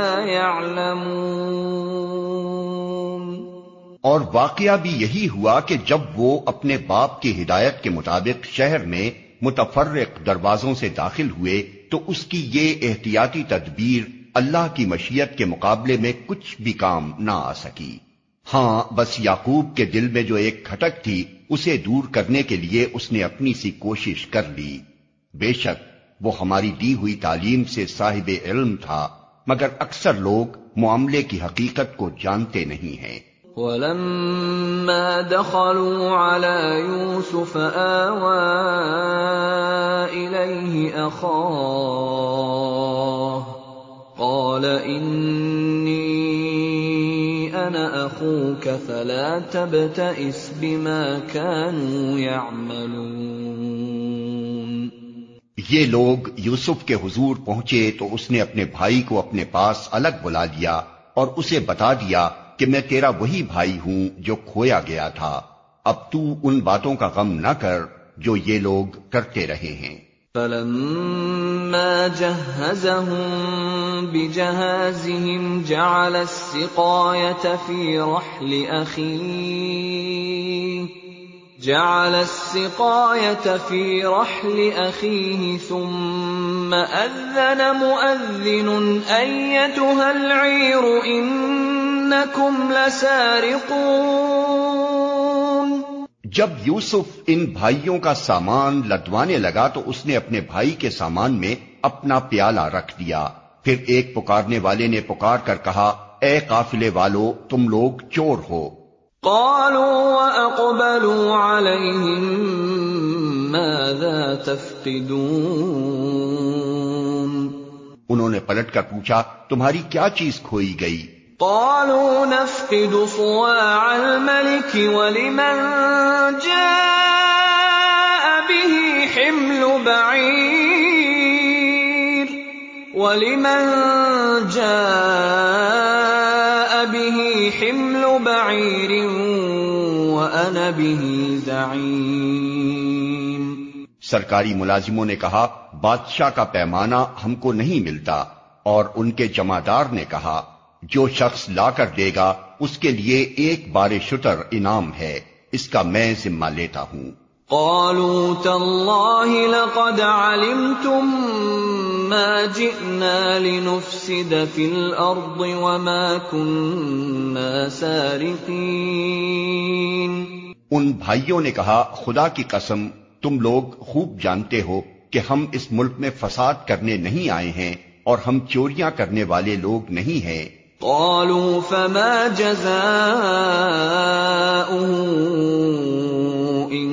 يَعْلَمُونَ۔ اور واقعہ بھی یہی ہوا کہ جب وہ اپنے باپ کی ہدایت کے مطابق شہر میں متفرق دروازوں سے داخل ہوئے تو اس کی یہ احتیاطی تدبیر اللہ کی مشیت کے مقابلے میں کچھ بھی کام نہ آ سکی۔ ہاں بس یعقوب کے دل میں جو ایک کھٹک تھی اسے دور کرنے کے لیے اس نے اپنی سی کوشش کر لی۔ بے شک وہ ہماری دی ہوئی تعلیم سے صاحب علم تھا، مگر اکثر لوگ معاملے کی حقیقت کو جانتے نہیں ہیں۔ وَلَمَّا دَخَلُوا عَلَىٰ يُوسُفَ آوَىٰ إِلَيْهِ أَخَاهُ قَالَ إِنِّي أَنَا أَخُوكَ فَلَا تَبْتَئِسْ بِمَا كَانُوا يَعْمَلُونَ۔ یہ لوگ یوسف کے حضور پہنچے تو اس نے اپنے بھائی کو اپنے پاس الگ بلا لیا اور اسے بتا دیا کہ میں تیرا وہی بھائی ہوں جو کھویا گیا تھا، اب تو ان باتوں کا غم نہ کر جو یہ لوگ کرتے رہے ہیں۔ فَلَمَّا جَهَّزَهُم بِجَهَازِهِمْ جَعَلَ السِّقَايَةَ فِي رَحْلِ أَخِيهِ ثُمَّ أَذَّنَ مُؤَذِّنٌ أَيَّتُهَا الْعِيرُ إِنَّكُمْ لَسَارِقُونَ۔ جب یوسف ان بھائیوں کا سامان لدوانے لگا تو اس نے اپنے بھائی کے سامان میں اپنا پیالہ رکھ دیا، پھر ایک پکارنے والے نے پکار کر کہا، اے قافلے والو، تم لوگ چور ہو۔ قالوا وَأَقْبَلُوا عَلَيْهِم مَاذَا تَفْقِدُونَ۔ انہوں نے پلٹ کر پوچھا، تمہاری کیا چیز کھوئی گئی؟ قالوا نفقد صواع الملك ولمن جاء به حمل بعير وأنا به زعيم۔ سرکاری ملازموں نے کہا، بادشاہ کا پیمانہ ہم کو نہیں ملتا، اور ان کے جمعدار نے کہا، جو شخص لا کر دے گا اس کے لیے ایک بار شتر انعام ہے، اس کا میں ذمہ لیتا ہوں۔ قالوا تالله لقد علمتم ما جئنا لنفسد في الأرض وما كنا سارقين۔ ان بھائیوں نے کہا، خدا کی قسم تم لوگ خوب جانتے ہو کہ ہم اس ملک میں فساد کرنے نہیں آئے ہیں اور ہم چوریاں کرنے والے لوگ نہیں ہیں۔ قالوا فما جزاؤه إن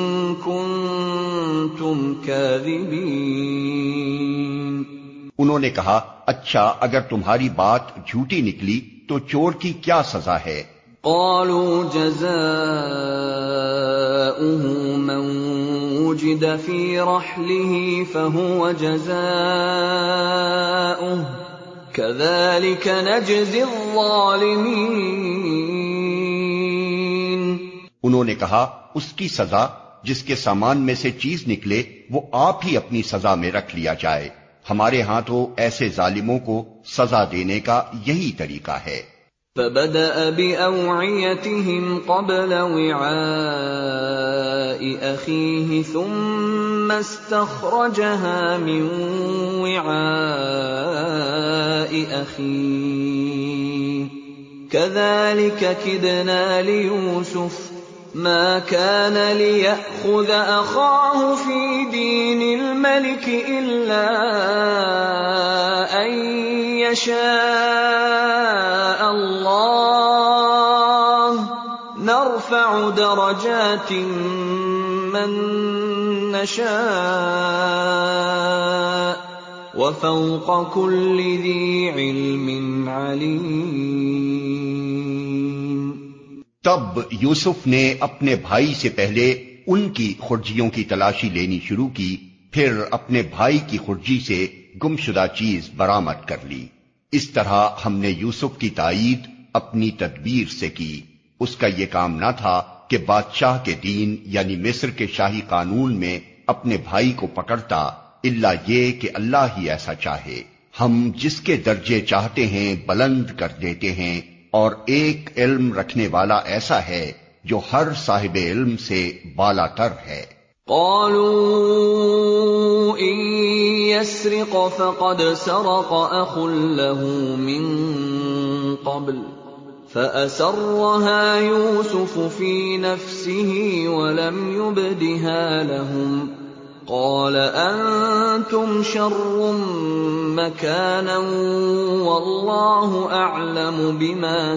كنتم كاذبين۔ انہوں نے کہا، اچھا اگر تمہاری بات جھوٹی نکلی تو چور کی کیا سزا ہے؟ قالوا جزاؤه من وجد في رحله فهو جزاؤه كذلك نجزي الظالمين۔ انہوں نے کہا، اس کی سزا جس کے سامان میں سے چیز نکلے وہ آپ ہی اپنی سزا میں رکھ لیا جائے، ہمارے ہاں تو ایسے ظالموں کو سزا دینے کا یہی طریقہ ہے۔ فبدأ بأوعيتهم قبل وعاء أخيه ثم استخرجها من وعاء أخيه كذلك كدنا ليوسف ما كان ليأخذ أخاه في دين الملك إلا أن يشاء الله نرفع درجات من نشاء وفوق كل ذي علم عليم۔ تب یوسف نے اپنے بھائی سے پہلے ان کی خرجیوں کی تلاشی لینی شروع کی، پھر اپنے بھائی کی خرجی سے گمشدہ چیز برآمد کر لی۔ اس طرح ہم نے یوسف کی تائید اپنی تدبیر سے کی۔ اس کا یہ کام نہ تھا کہ بادشاہ کے دین یعنی مصر کے شاہی قانون میں اپنے بھائی کو پکڑتا، الا یہ کہ اللہ ہی ایسا چاہے، ہم جس کے درجے چاہتے ہیں بلند کر دیتے ہیں، اور ایک علم رکھنے والا ایسا ہے جو ہر صاحب علم سے بالا تر ہے۔ قالوا إن يسرق فقد سرق أخ له من قبل فأسرها يوسف في نفسه ولم يبدها لهم قال أنتم شر مكانا والله أعلم بما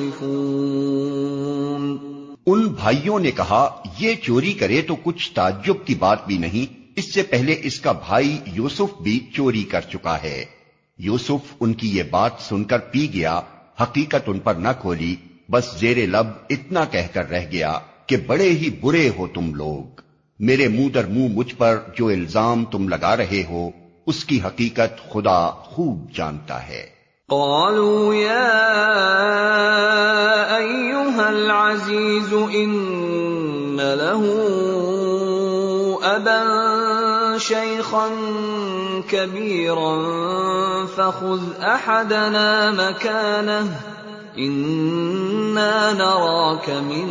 تصفون۔ ان بھائیوں نے کہا یہ چوری کرے تو کچھ تعجب کی بات بھی نہیں، اس سے پہلے اس کا بھائی یوسف بھی چوری کر چکا ہے۔ یوسف ان کی یہ بات سن کر پی گیا، حقیقت ان پر نہ کھولی، بس زیر لب اتنا کہہ کر رہ گیا کہ بڑے ہی برے ہو تم لوگ، میرے منہ در منہ مجھ پر جو الزام تم لگا رہے ہو اس کی حقیقت خدا خوب جانتا ہے۔ قالوا يا أيها العزيز إن له أبا شيخا كبيرا فخذ أحدنا مكانه إنا نراك من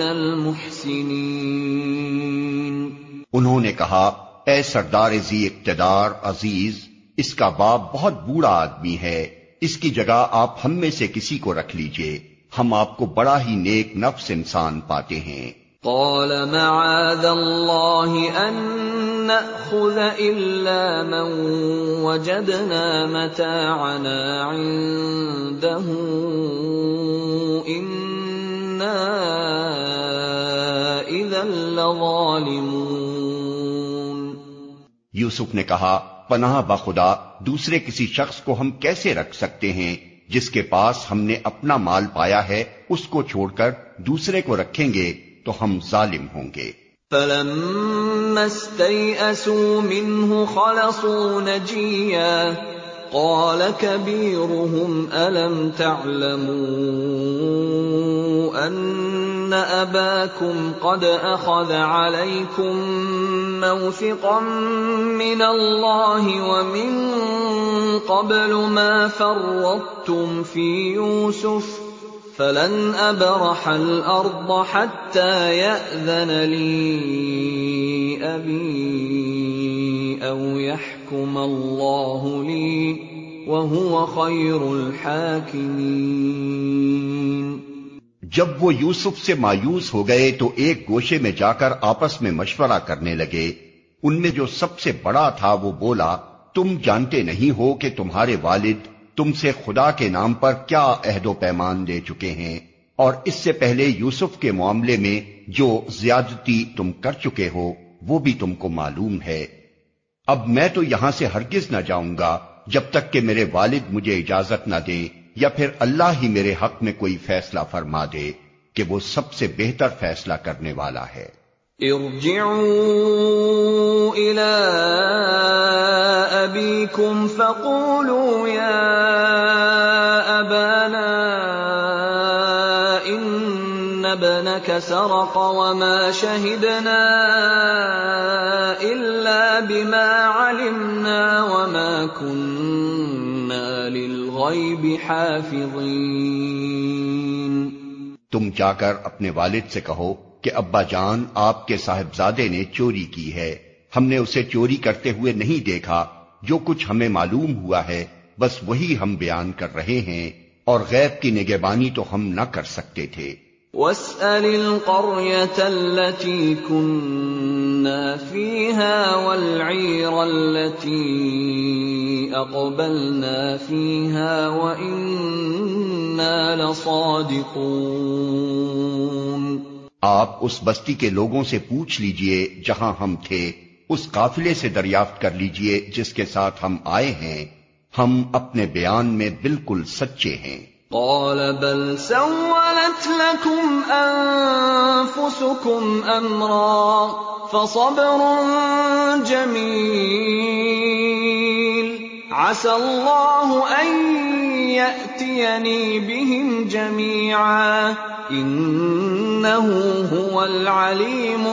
المحسنين۔ انہوں نے کہا اے سردار ذی اقتدار عزیز، اس کا باپ بہت بوڑھا آدمی ہے، اس کی جگہ آپ ہم میں سے کسی کو رکھ لیجئے، ہم آپ کو بڑا ہی نیک نفس انسان پاتے ہیں۔ قال معاذ اللہ ان نأخذ الا من وجدنا متاعنا عنده انا اذا لظالمون۔ یوسف نے کہا پناہ بخدا دوسرے کسی شخص کو ہم کیسے رکھ سکتے ہیں، جس کے پاس ہم نے اپنا مال پایا ہے اس کو چھوڑ کر دوسرے کو رکھیں گے تو ہم ظالم ہوں گے۔ فَلَمَّا اسْتَيْأَسُوا مِنْهُ خَلَصُوا نَجِيًّا قَالَ كَبِيرُهُمْ أَلَمْ تَعْلَمُوا أَنَّ أَبَاكُمْ قَدْ أَخَذَ عَلَيْكُمْ مَوْثِقًا مِّنَ اللَّهِ وَمِن قَبْلُ مَا فَرَّطتُمْ فِي يُوسُفَ فَلَنْ أَبْرَحَ الْأَرْضَ حَتَّى يَأْذَنَ لِي أَبِي أَوْ يَحْكُمَ اللَّهُ لِي وَهُوَ خَيْرُ الْحَاكِمِينَ۔ جب وہ یوسف سے مایوس ہو گئے تو ایک گوشے میں جا کر آپس میں مشورہ کرنے لگے۔ ان میں جو سب سے بڑا تھا وہ بولا تم جانتے نہیں ہو کہ تمہارے والد تم سے خدا کے نام پر کیا عہد و پیمان لے چکے ہیں، اور اس سے پہلے یوسف کے معاملے میں جو زیادتی تم کر چکے ہو وہ بھی تم کو معلوم ہے۔ اب میں تو یہاں سے ہرگز نہ جاؤں گا جب تک کہ میرے والد مجھے اجازت نہ دیں، یا پھر اللہ ہی میرے حق میں کوئی فیصلہ فرما دے کہ وہ سب سے بہتر فیصلہ کرنے والا ہے۔ ارجعوا إلى أبيكم فقولوا يا أبانا إن ابنك سرق وما شهدنا إلا بما علمنا وما كنا للغيب حافظين۔ تم جا کر اپنے والد سے کہو کہ ابا جان آپ کے صاحبزادے نے چوری کی ہے، ہم نے اسے چوری کرتے ہوئے نہیں دیکھا، جو کچھ ہمیں معلوم ہوا ہے بس وہی ہم بیان کر رہے ہیں، اور غیب کی نگہبانی تو ہم نہ کر سکتے تھے۔ وَاسْأَلِ الْقَرْيَةَ الَّتِي كُنَّا فِيهَا وَالْعِيرَ الَّتِي أَقْبَلْنَا فِيهَا وَإِنَّا لَصَادِقُونَ۔ آپ اس بستی کے لوگوں سے پوچھ لیجئے جہاں ہم تھے، اس قافلے سے دریافت کر لیجئے جس کے ساتھ ہم آئے ہیں، ہم اپنے بیان میں بالکل سچے ہیں۔ قال بل سولت لكم أنفسكم أمرا فصبر جميل عسى الله أن يأتيني بهم جميعا إنه هو العليم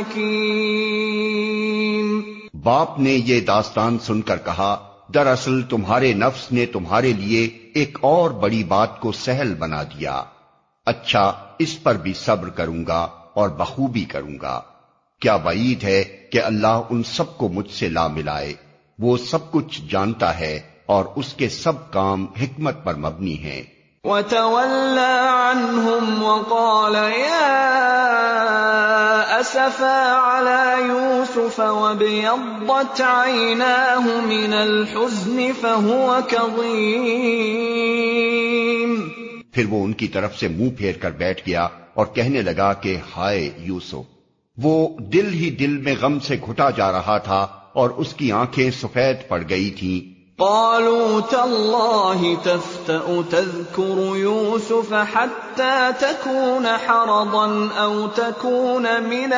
الحكيم۔ باپ نے یہ داستان سن کر کہا دراصل تمہارے نفس نے تمہارے لیے ایک اور بڑی بات کو سہل بنا دیا، اچھا اس پر بھی صبر کروں گا اور بخوبی کروں گا۔ کیا وعید ہے کہ اللہ ان سب کو مجھ سے لا ملائے، وہ سب کچھ جانتا ہے اور اس کے سب کام حکمت پر مبنی ہیں۔ وَتَوَلَّى عَنْهُمْ وَقَالَ يَا أسفا على يوسف وابيضت عيناه من الحزن فهو كظيم. پھر وہ ان کی طرف سے منہ پھیر کر بیٹھ گیا اور کہنے لگا کہ ہائے یوسف. وہ دل ہی دل میں غم سے گھٹا جا رہا تھا اور اس کی آنکھیں سفید پڑ گئی تھیں. قالوا تالله تفتأ تذكر يوسف حتى تكون حرضا أو تكون من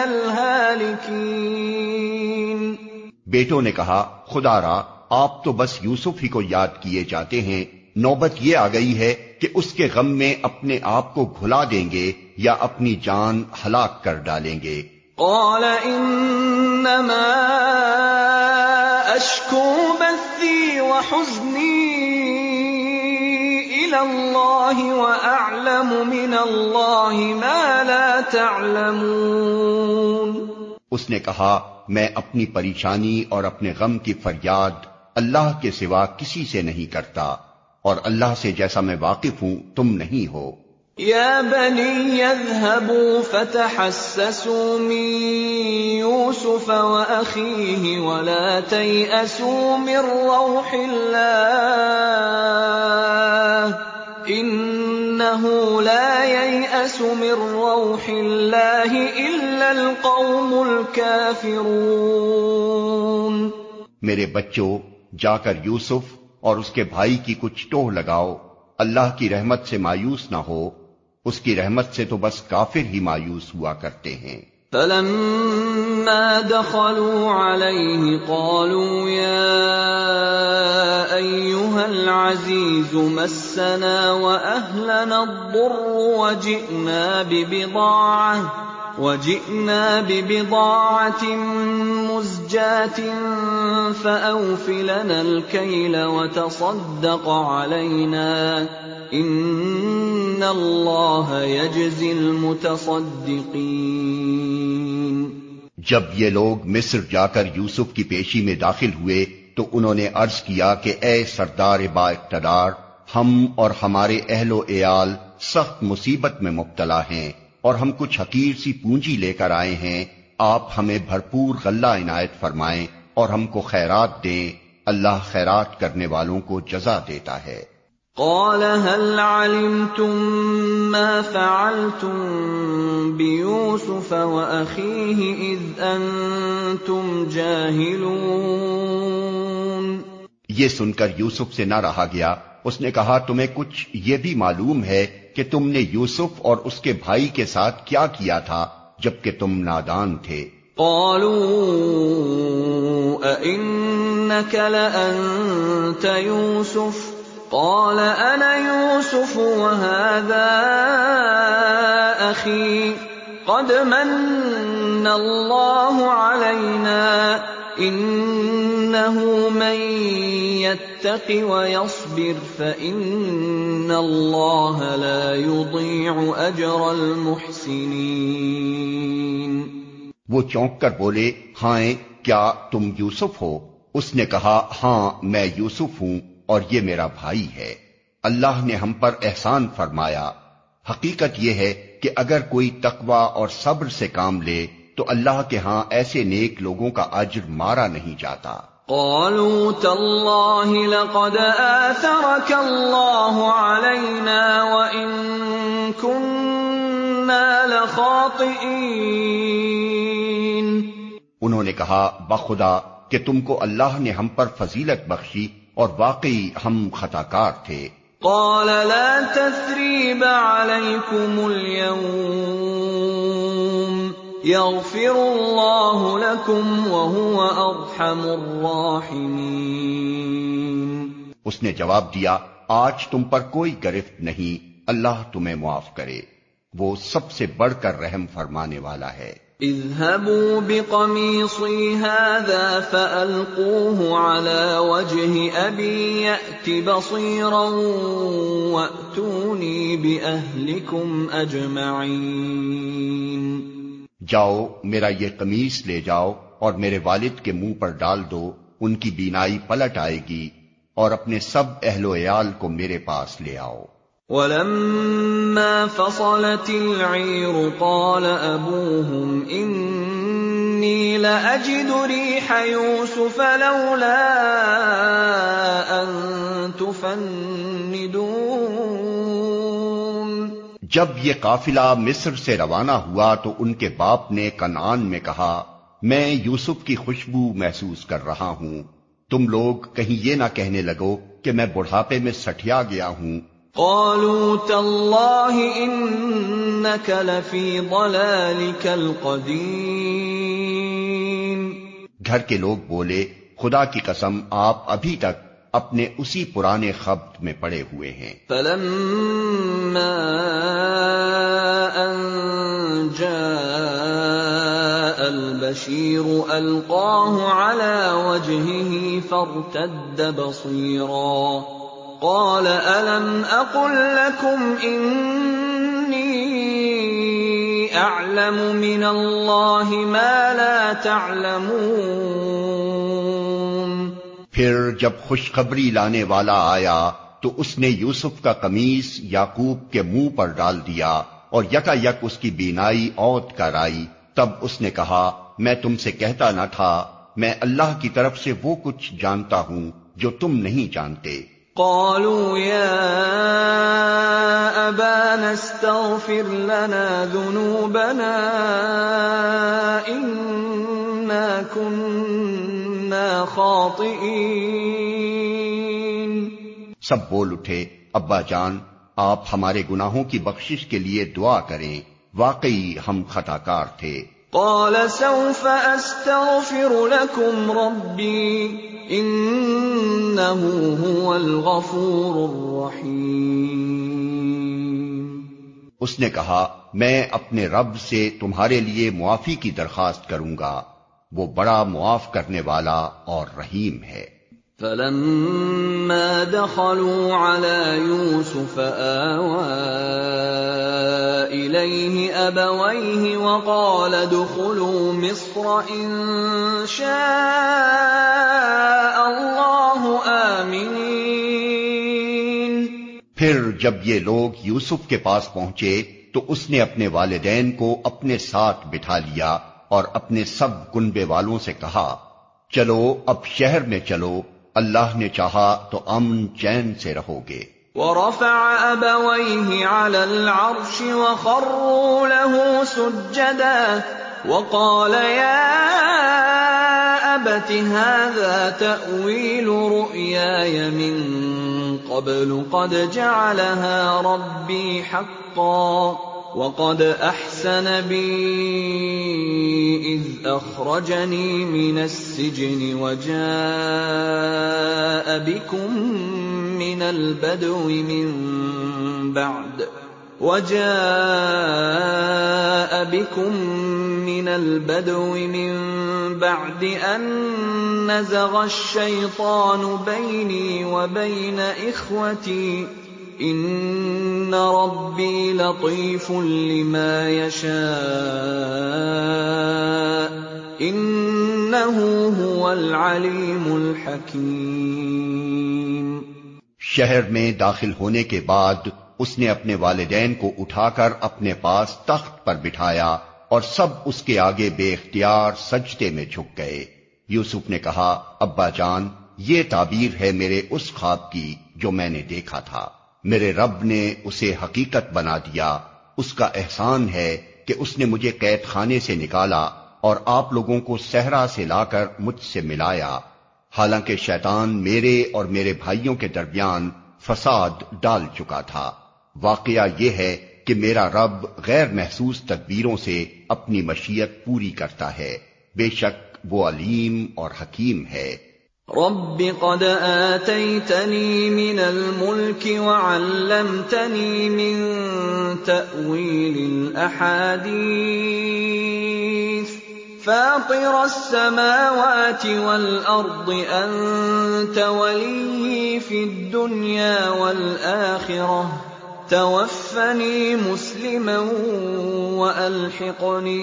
الهالكين. بیٹوں نے کہا خدا را آپ تو بس یوسف ہی کو یاد کیے جاتے ہیں، نوبت یہ آ گئی ہے کہ اس کے غم میں اپنے آپ کو بھلا دیں گے یا اپنی جان ہلاک کر ڈالیں گے. قال انما اشکو بثی وحزنی الى اللہ واعلم من اللہ ما لا تعلمون. اس نے کہا میں اپنی پریشانی اور اپنے غم کی فریاد اللہ کے سوا کسی سے نہیں کرتا، اور اللہ سے جیسا میں واقف ہوں تم نہیں ہو. یا بنی اذهبوا فتحسسوا من یوسف واخیہ ولا تیأسوا من روح اللہ انہ لا ییأس من روح اللہ الا القوم الکافرون. میرے بچوں جا کر یوسف اور اس کے بھائی کی کچھ ٹوہ لگاؤ، اللہ کی رحمت سے مایوس نہ ہو، اس کی رحمت سے تو بس کافر ہی مایوس ہوا کرتے ہیں. فلما دخلوا عليه قالوا يا أيها العزيز مسنا وأهلنا الضر وجئنا ببضاعة مزجاة فأوف لنا الكيل وتصدق علينا إن الله يجزي المتصدقين. جب یہ لوگ مصر جا کر یوسف کی پیشی میں داخل ہوئے تو انہوں نے عرض کیا کہ اے سردار با اقتدار، ہم اور ہمارے اہل و عیال سخت مصیبت میں مبتلا ہیں اور ہم کچھ حقیر سی پونجی لے کر آئے ہیں، آپ ہمیں بھرپور غلہ عنایت فرمائیں اور ہم کو خیرات دیں، اللہ خیرات کرنے والوں کو جزا دیتا ہے. قال هل علمتم ما فعلتم بيوسف وأخيه إذ أنتم جاهلون. یہ سن کر یوسف سے نہ رہا گیا. اس نے کہا تمہیں کچھ یہ بھی معلوم ہے کہ تم نے یوسف اور اس کے بھائی کے ساتھ کیا کیا تھا جبکہ تم نادان تھے. قالوا أئنك لأنت يوسف قال أنا يوسف وهذا أخي قد من الله علينا إنه من يتق ويصبر فإن الله لا يضيع أجر المحسنين. وہ چونک کر بولے ہاں کیا تم یوسف ہو؟ اس نے کہا ہاں میں یوسف ہوں اور یہ میرا بھائی ہے، اللہ نے ہم پر احسان فرمایا. حقیقت یہ ہے کہ اگر کوئی تقوی اور صبر سے کام لے تو اللہ کے ہاں ایسے نیک لوگوں کا اجر مارا نہیں جاتا. قالوا تالله لقد آثرك الله علينا وإن كنا لخاطئين. انہوں نے کہا بخدا کہ تم کو اللہ نے ہم پر فضیلت بخشی اور واقعی ہم خطاکار تھے. قال لا تثريب عليكم اليوم يغفر الله لكم وهو ارحم الراحمين. اس نے جواب دیا آج تم پر کوئی گرفت نہیں، اللہ تمہیں معاف کرے، وہ سب سے بڑھ کر رحم فرمانے والا ہے. اذهبوا بقميصي هذا فألقوه على وجه أبي يأت بصيرا وأتوني بأهلكم أجمعين. جاؤ میرا یہ قمیص لے جاؤ اور میرے والد کے منہ پر ڈال دو، ان کی بینائی پلٹ آئے گی، اور اپنے سب اہل و عیال کو میرے پاس لے آؤ. وَلَمَّا فَصَلَتِ الْعِيرُ قَالَ أَبُوهُمْ إِنِّي لَأَجِدُ رِيحَ يُوسُفَ لَوْلَا أَن تُفَنِّدُونِ۔ جب یہ قافلہ مصر سے روانہ ہوا تو ان کے باپ نے کنعان میں کہا، میں یوسف کی خوشبو محسوس کر رہا ہوں، تم لوگ کہیں یہ نہ کہنے لگو کہ میں بڑھاپے میں سٹیا گیا ہوں۔ قالوا تالله انك لفی ضلالك القدیم۔ گھر کے لوگ بولے، خدا کی قسم آپ ابھی تک اپنے اسی پرانے خبت میں پڑے ہوئے ہیں۔ فلما ان جاء البشیر القاه على وجهه فارتد بصیرا قال ألم أقل لكم إني أعلم من الله ما لا تعلمون۔ پھر جب خوشخبری لانے والا آیا تو اس نے یوسف کا قمیص یعقوب کے منہ پر ڈال دیا اور یکا یک اس کی بینائی اوت کر آئی۔ تب اس نے کہا، میں تم سے کہتا نہ تھا میں اللہ کی طرف سے وہ کچھ جانتا ہوں جو تم نہیں جانتے۔ قالوا يا أبانا استغفر لنا ذنوبنا إنا كنا خاطئين۔ سب بول اٹھے، ابا جان آپ ہمارے گناہوں کی بخشش کے لیے دعا کریں، واقعی ہم خطا کار تھے۔ قال سوف استغفر لكم ربي انه هو الغفور الرحیم۔ اس نے کہا، میں اپنے رب سے تمہارے لیے معافی کی درخواست کروں گا، وہ بڑا معاف کرنے والا اور رحیم ہے۔ فلما دخلوا على يوسف آوى إليه أبويه وقال ادخلوا مصر إن شاء الله آمنين۔ پھر جب یہ لوگ یوسف کے پاس پہنچے تو اس نے اپنے والدین کو اپنے ساتھ بٹھا لیا اور اپنے سب کنبے والوں سے کہا، چلو اب شہر میں چلو، اللہ نے چاہا تو امن چین سے رہو گے۔ ورفع أبويه على العرش وخروا له سجدا وقال يا أبت هذا تأويل رؤياي من قبل قد جعلها ربي حقا وقد أحسن بي إذ أخرجني من السجن وجاء بكم من البدو من بعد أن نزغ الشيطان بيني وبين إخوتي إن ربي لطيف لما يشاء إنه هو العليم الحكيم۔ شہر میں داخل ہونے کے بعد اس نے اپنے والدین کو اٹھا کر اپنے پاس تخت پر بٹھایا اور سب اس کے آگے بے اختیار سجدے میں جھک گئے۔ یوسف نے کہا، ابا جان یہ تعبیر ہے میرے اس خواب کی جو میں نے دیکھا تھا، میرے رب نے اسے حقیقت بنا دیا، اس کا احسان ہے کہ اس نے مجھے قید خانے سے نکالا اور آپ لوگوں کو صحرا سے لا کر مجھ سے ملایا، حالانکہ شیطان میرے اور میرے بھائیوں کے درمیان فساد ڈال چکا تھا۔ واقعہ یہ ہے کہ میرا رب غیر محسوس تدبیروں سے اپنی مشیت پوری کرتا ہے، بے شک وہ علیم اور حکیم ہے۔ رب قد آتيتني من الملك وعلمتني من تأويل الأحاديث فاطر السماوات والأرض أنت ولي في الدنيا والآخرة توفني مسلما وألحقني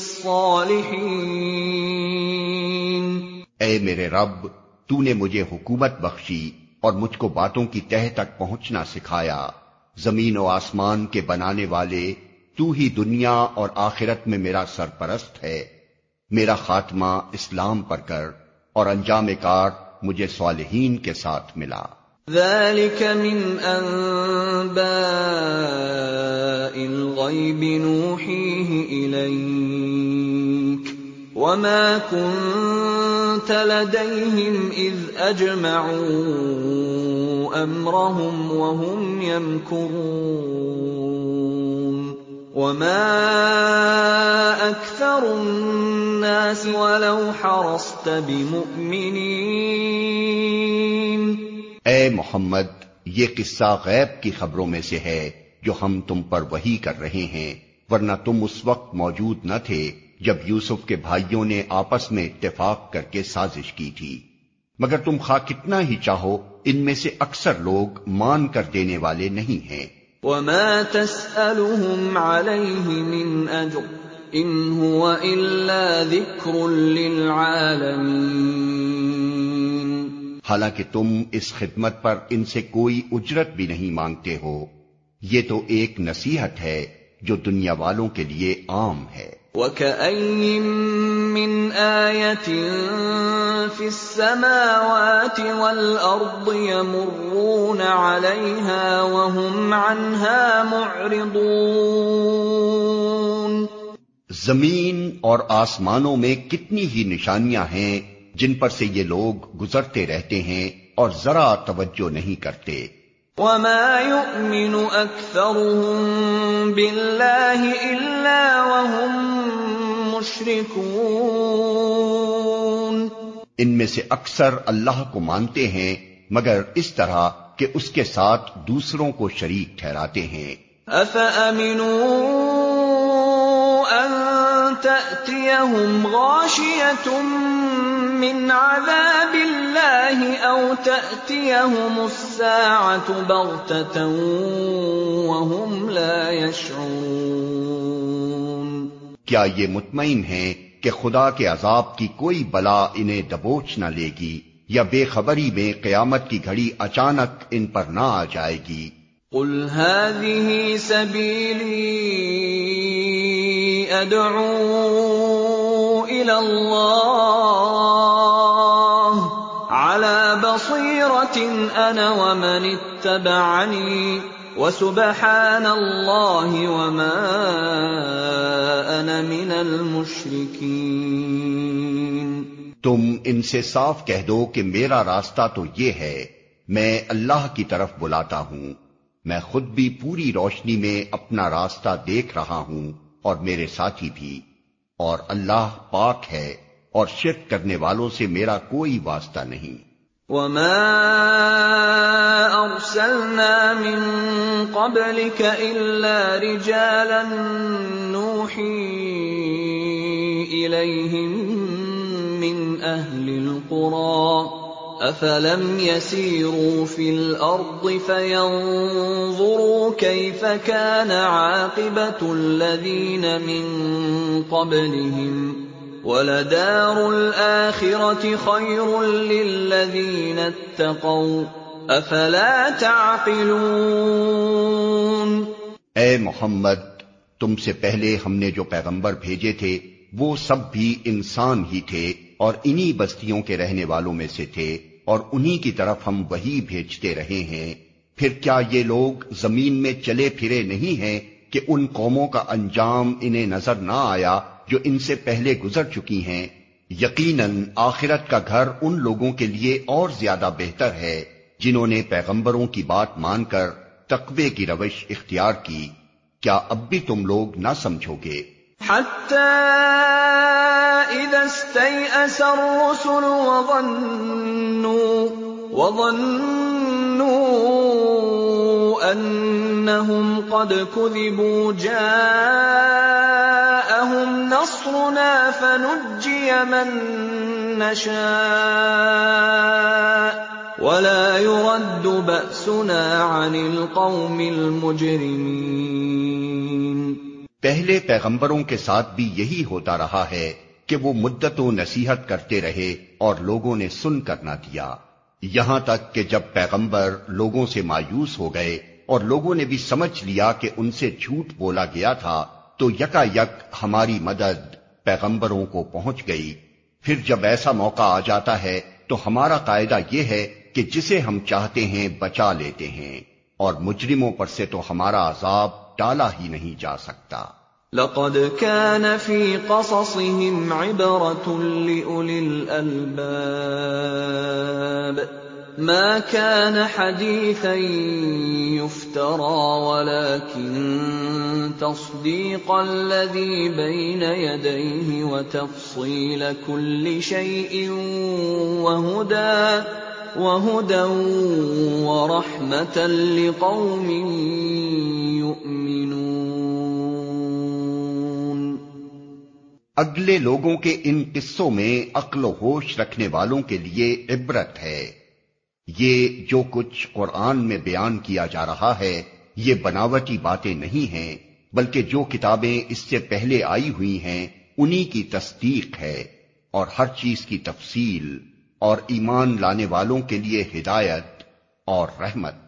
بالصالحين۔ اے میرے رب، تو نے مجھے حکومت بخشی اور مجھ کو باتوں کی تہ تک پہنچنا سکھایا، زمین و آسمان کے بنانے والے تو ہی دنیا اور آخرت میں میرا سرپرست ہے، میرا خاتمہ اسلام پر کر اور انجام کار مجھے صالحین کے ساتھ ملا۔ ذلك من انباء الغیب نوحیہ الیک وما كنت لديهم اذ اجمعوا امرهم وهم يمكرون وما اکثر الناس ولو حرصت بمؤمنین۔ اے محمد، یہ قصہ غیب کی خبروں میں سے ہے جو ہم تم پر وحی کر رہے ہیں، ورنہ تم اس وقت موجود نہ تھے جب یوسف کے بھائیوں نے آپس میں اتفاق کر کے سازش کی تھی، مگر تم خواہ کتنا ہی چاہو ان میں سے اکثر لوگ مان کر دینے والے نہیں ہیں۔ وما تسألهم علیہ من اجر ان هو الا ذکر للعالمین۔ حالانکہ تم اس خدمت پر ان سے کوئی اجرت بھی نہیں مانگتے ہو، یہ تو ایک نصیحت ہے جو دنیا والوں کے لیے عام ہے۔ وَكَأَيٍّ مِّنْ آيَةٍ فِي السَّمَاوَاتِ وَالْأَرْضِ يَمُرُّونَ عَلَيْهَا وَهُمْ عَنْهَا مُعْرِضُونَ۔ زمین اور آسمانوں میں کتنی ہی نشانیاں ہیں جن پر سے یہ لوگ گزرتے رہتے ہیں اور ذرا توجہ نہیں کرتے۔ وَمَا يُؤْمِنُ أَكْثَرُهُم بِاللَّهِ إِلَّا وَهُم مُشْرِكُونَ۔ ان میں سے اکثر اللہ کو مانتے ہیں مگر اس طرح کہ اس کے ساتھ دوسروں کو شریک ٹھہراتے ہیں۔ أَفَأَمِنُوا أَن تَأْتِيَهُمْ غَاشِيَةٌ مِّنْ عَذَابِ اللَّهِ أَوْ تَأْتِيَهُمُ السَّاعَةُ بَغْتَةً وَهُمْ لَا يَشْعُرُونَ۔ کیا یہ مطمئن ہیں کہ خدا کے عذاب کی کوئی بلا انہیں دبوچ نہ لے گی یا بے خبری میں قیامت کی گھڑی اچانک ان پر نہ آ جائے گی؟ قُلْ هَٰذِهِ سَبِيلِي أَدْعُو إِلَى اللَّهِ عَلَىٰ بَصِيرَةٍ أَنَا وَمَنِ اتَّبَعَنِي وَسُبْحَانَ اللَّهِ وَمَا أَنَا مِنَ الْمُشْرِكِينَ۔ تم ان سے صاف کہہ دو کہ میرا راستہ تو یہ ہے، میں اللہ کی طرف بلاتا ہوں، میں خود بھی پوری روشنی میں اپنا راستہ دیکھ رہا ہوں اور میرے ساتھی بھی، اور اللہ پاک ہے اور شرک کرنے والوں سے میرا کوئی واسطہ نہیں۔ وَمَا أَرْسَلْنَا مِن قَبْلِكَ إِلَّا رِجَالًا نُّوحِي إِلَيْهِم مِّنْ أَهْلِ الْقُرَىٰ أَفَلَمْ يَسِيرُوا فِي الْأَرْضِ فَيَنظُرُوا كَيْفَ كَانَ عَاقِبَةُ الَّذِينَ مِن قَبْلِهِمْ وَلَدَارُ الْآخِرَةِ خَيْرٌ لِّلَّذِينَ اتَّقَوْا أَفَلَا تَعْقِلُونَ۔ اے محمد، تم سے پہلے ہم نے جو پیغمبر بھیجے تھے وہ سب بھی انسان ہی تھے اور انہی بستیوں کے رہنے والوں میں سے تھے اور انہی کی طرف ہم وحی بھیجتے رہے ہیں، پھر کیا یہ لوگ زمین میں چلے پھرے نہیں ہیں کہ ان قوموں کا انجام انہیں نظر نہ آیا جو ان سے پہلے گزر چکی ہیں؟ یقیناً آخرت کا گھر ان لوگوں کے لیے اور زیادہ بہتر ہے جنہوں نے پیغمبروں کی بات مان کر تقوی کی روش اختیار کی۔ کیا اب بھی تم لوگ نہ سمجھو گے؟ حَتَّى إِذَا اسْتَيْأَسَ الرُّسُلُ وَظَنُّوا أَنَّهُمْ قَدْ كُذِبُوا جَاءَهُمْ نَصْرُنَا فَنُجِّيَ مَن نَّشَاءُ وَلَا يُرَدُّ بَأْسُنَا عَنِ الْقَوْمِ الْمُجْرِمِينَ۔ پہلے پیغمبروں کے ساتھ بھی یہی ہوتا رہا ہے کہ وہ مدت و نصیحت کرتے رہے اور لوگوں نے سن کر نہ دیا، یہاں تک کہ جب پیغمبر لوگوں سے مایوس ہو گئے اور لوگوں نے بھی سمجھ لیا کہ ان سے جھوٹ بولا گیا تھا، تو یکا یک ہماری مدد پیغمبروں کو پہنچ گئی۔ پھر جب ایسا موقع آ جاتا ہے تو ہمارا قاعدہ یہ ہے کہ جسے ہم چاہتے ہیں بچا لیتے ہیں، اور مجرموں پر سے تو ہمارا عذاب ٹالا ہی نہیں جا سکتا۔ لقد كان في قصصهم عبرة لأولي الألباب ما كان حديثا يفترى ولكن تصديق الذي بين يديه وتفصيل كل شيء وهدى ورحمة لقوم يؤمنون۔ اگلے لوگوں کے ان قصوں میں عقل و ہوش رکھنے والوں کے لیے عبرت ہے۔ یہ جو کچھ قرآن میں بیان کیا جا رہا ہے یہ بناوٹی باتیں نہیں ہیں، بلکہ جو کتابیں اس سے پہلے آئی ہوئی ہیں انہی کی تصدیق ہے، اور ہر چیز کی تفصیل، اور ایمان لانے والوں کے لیے ہدایت اور رحمت۔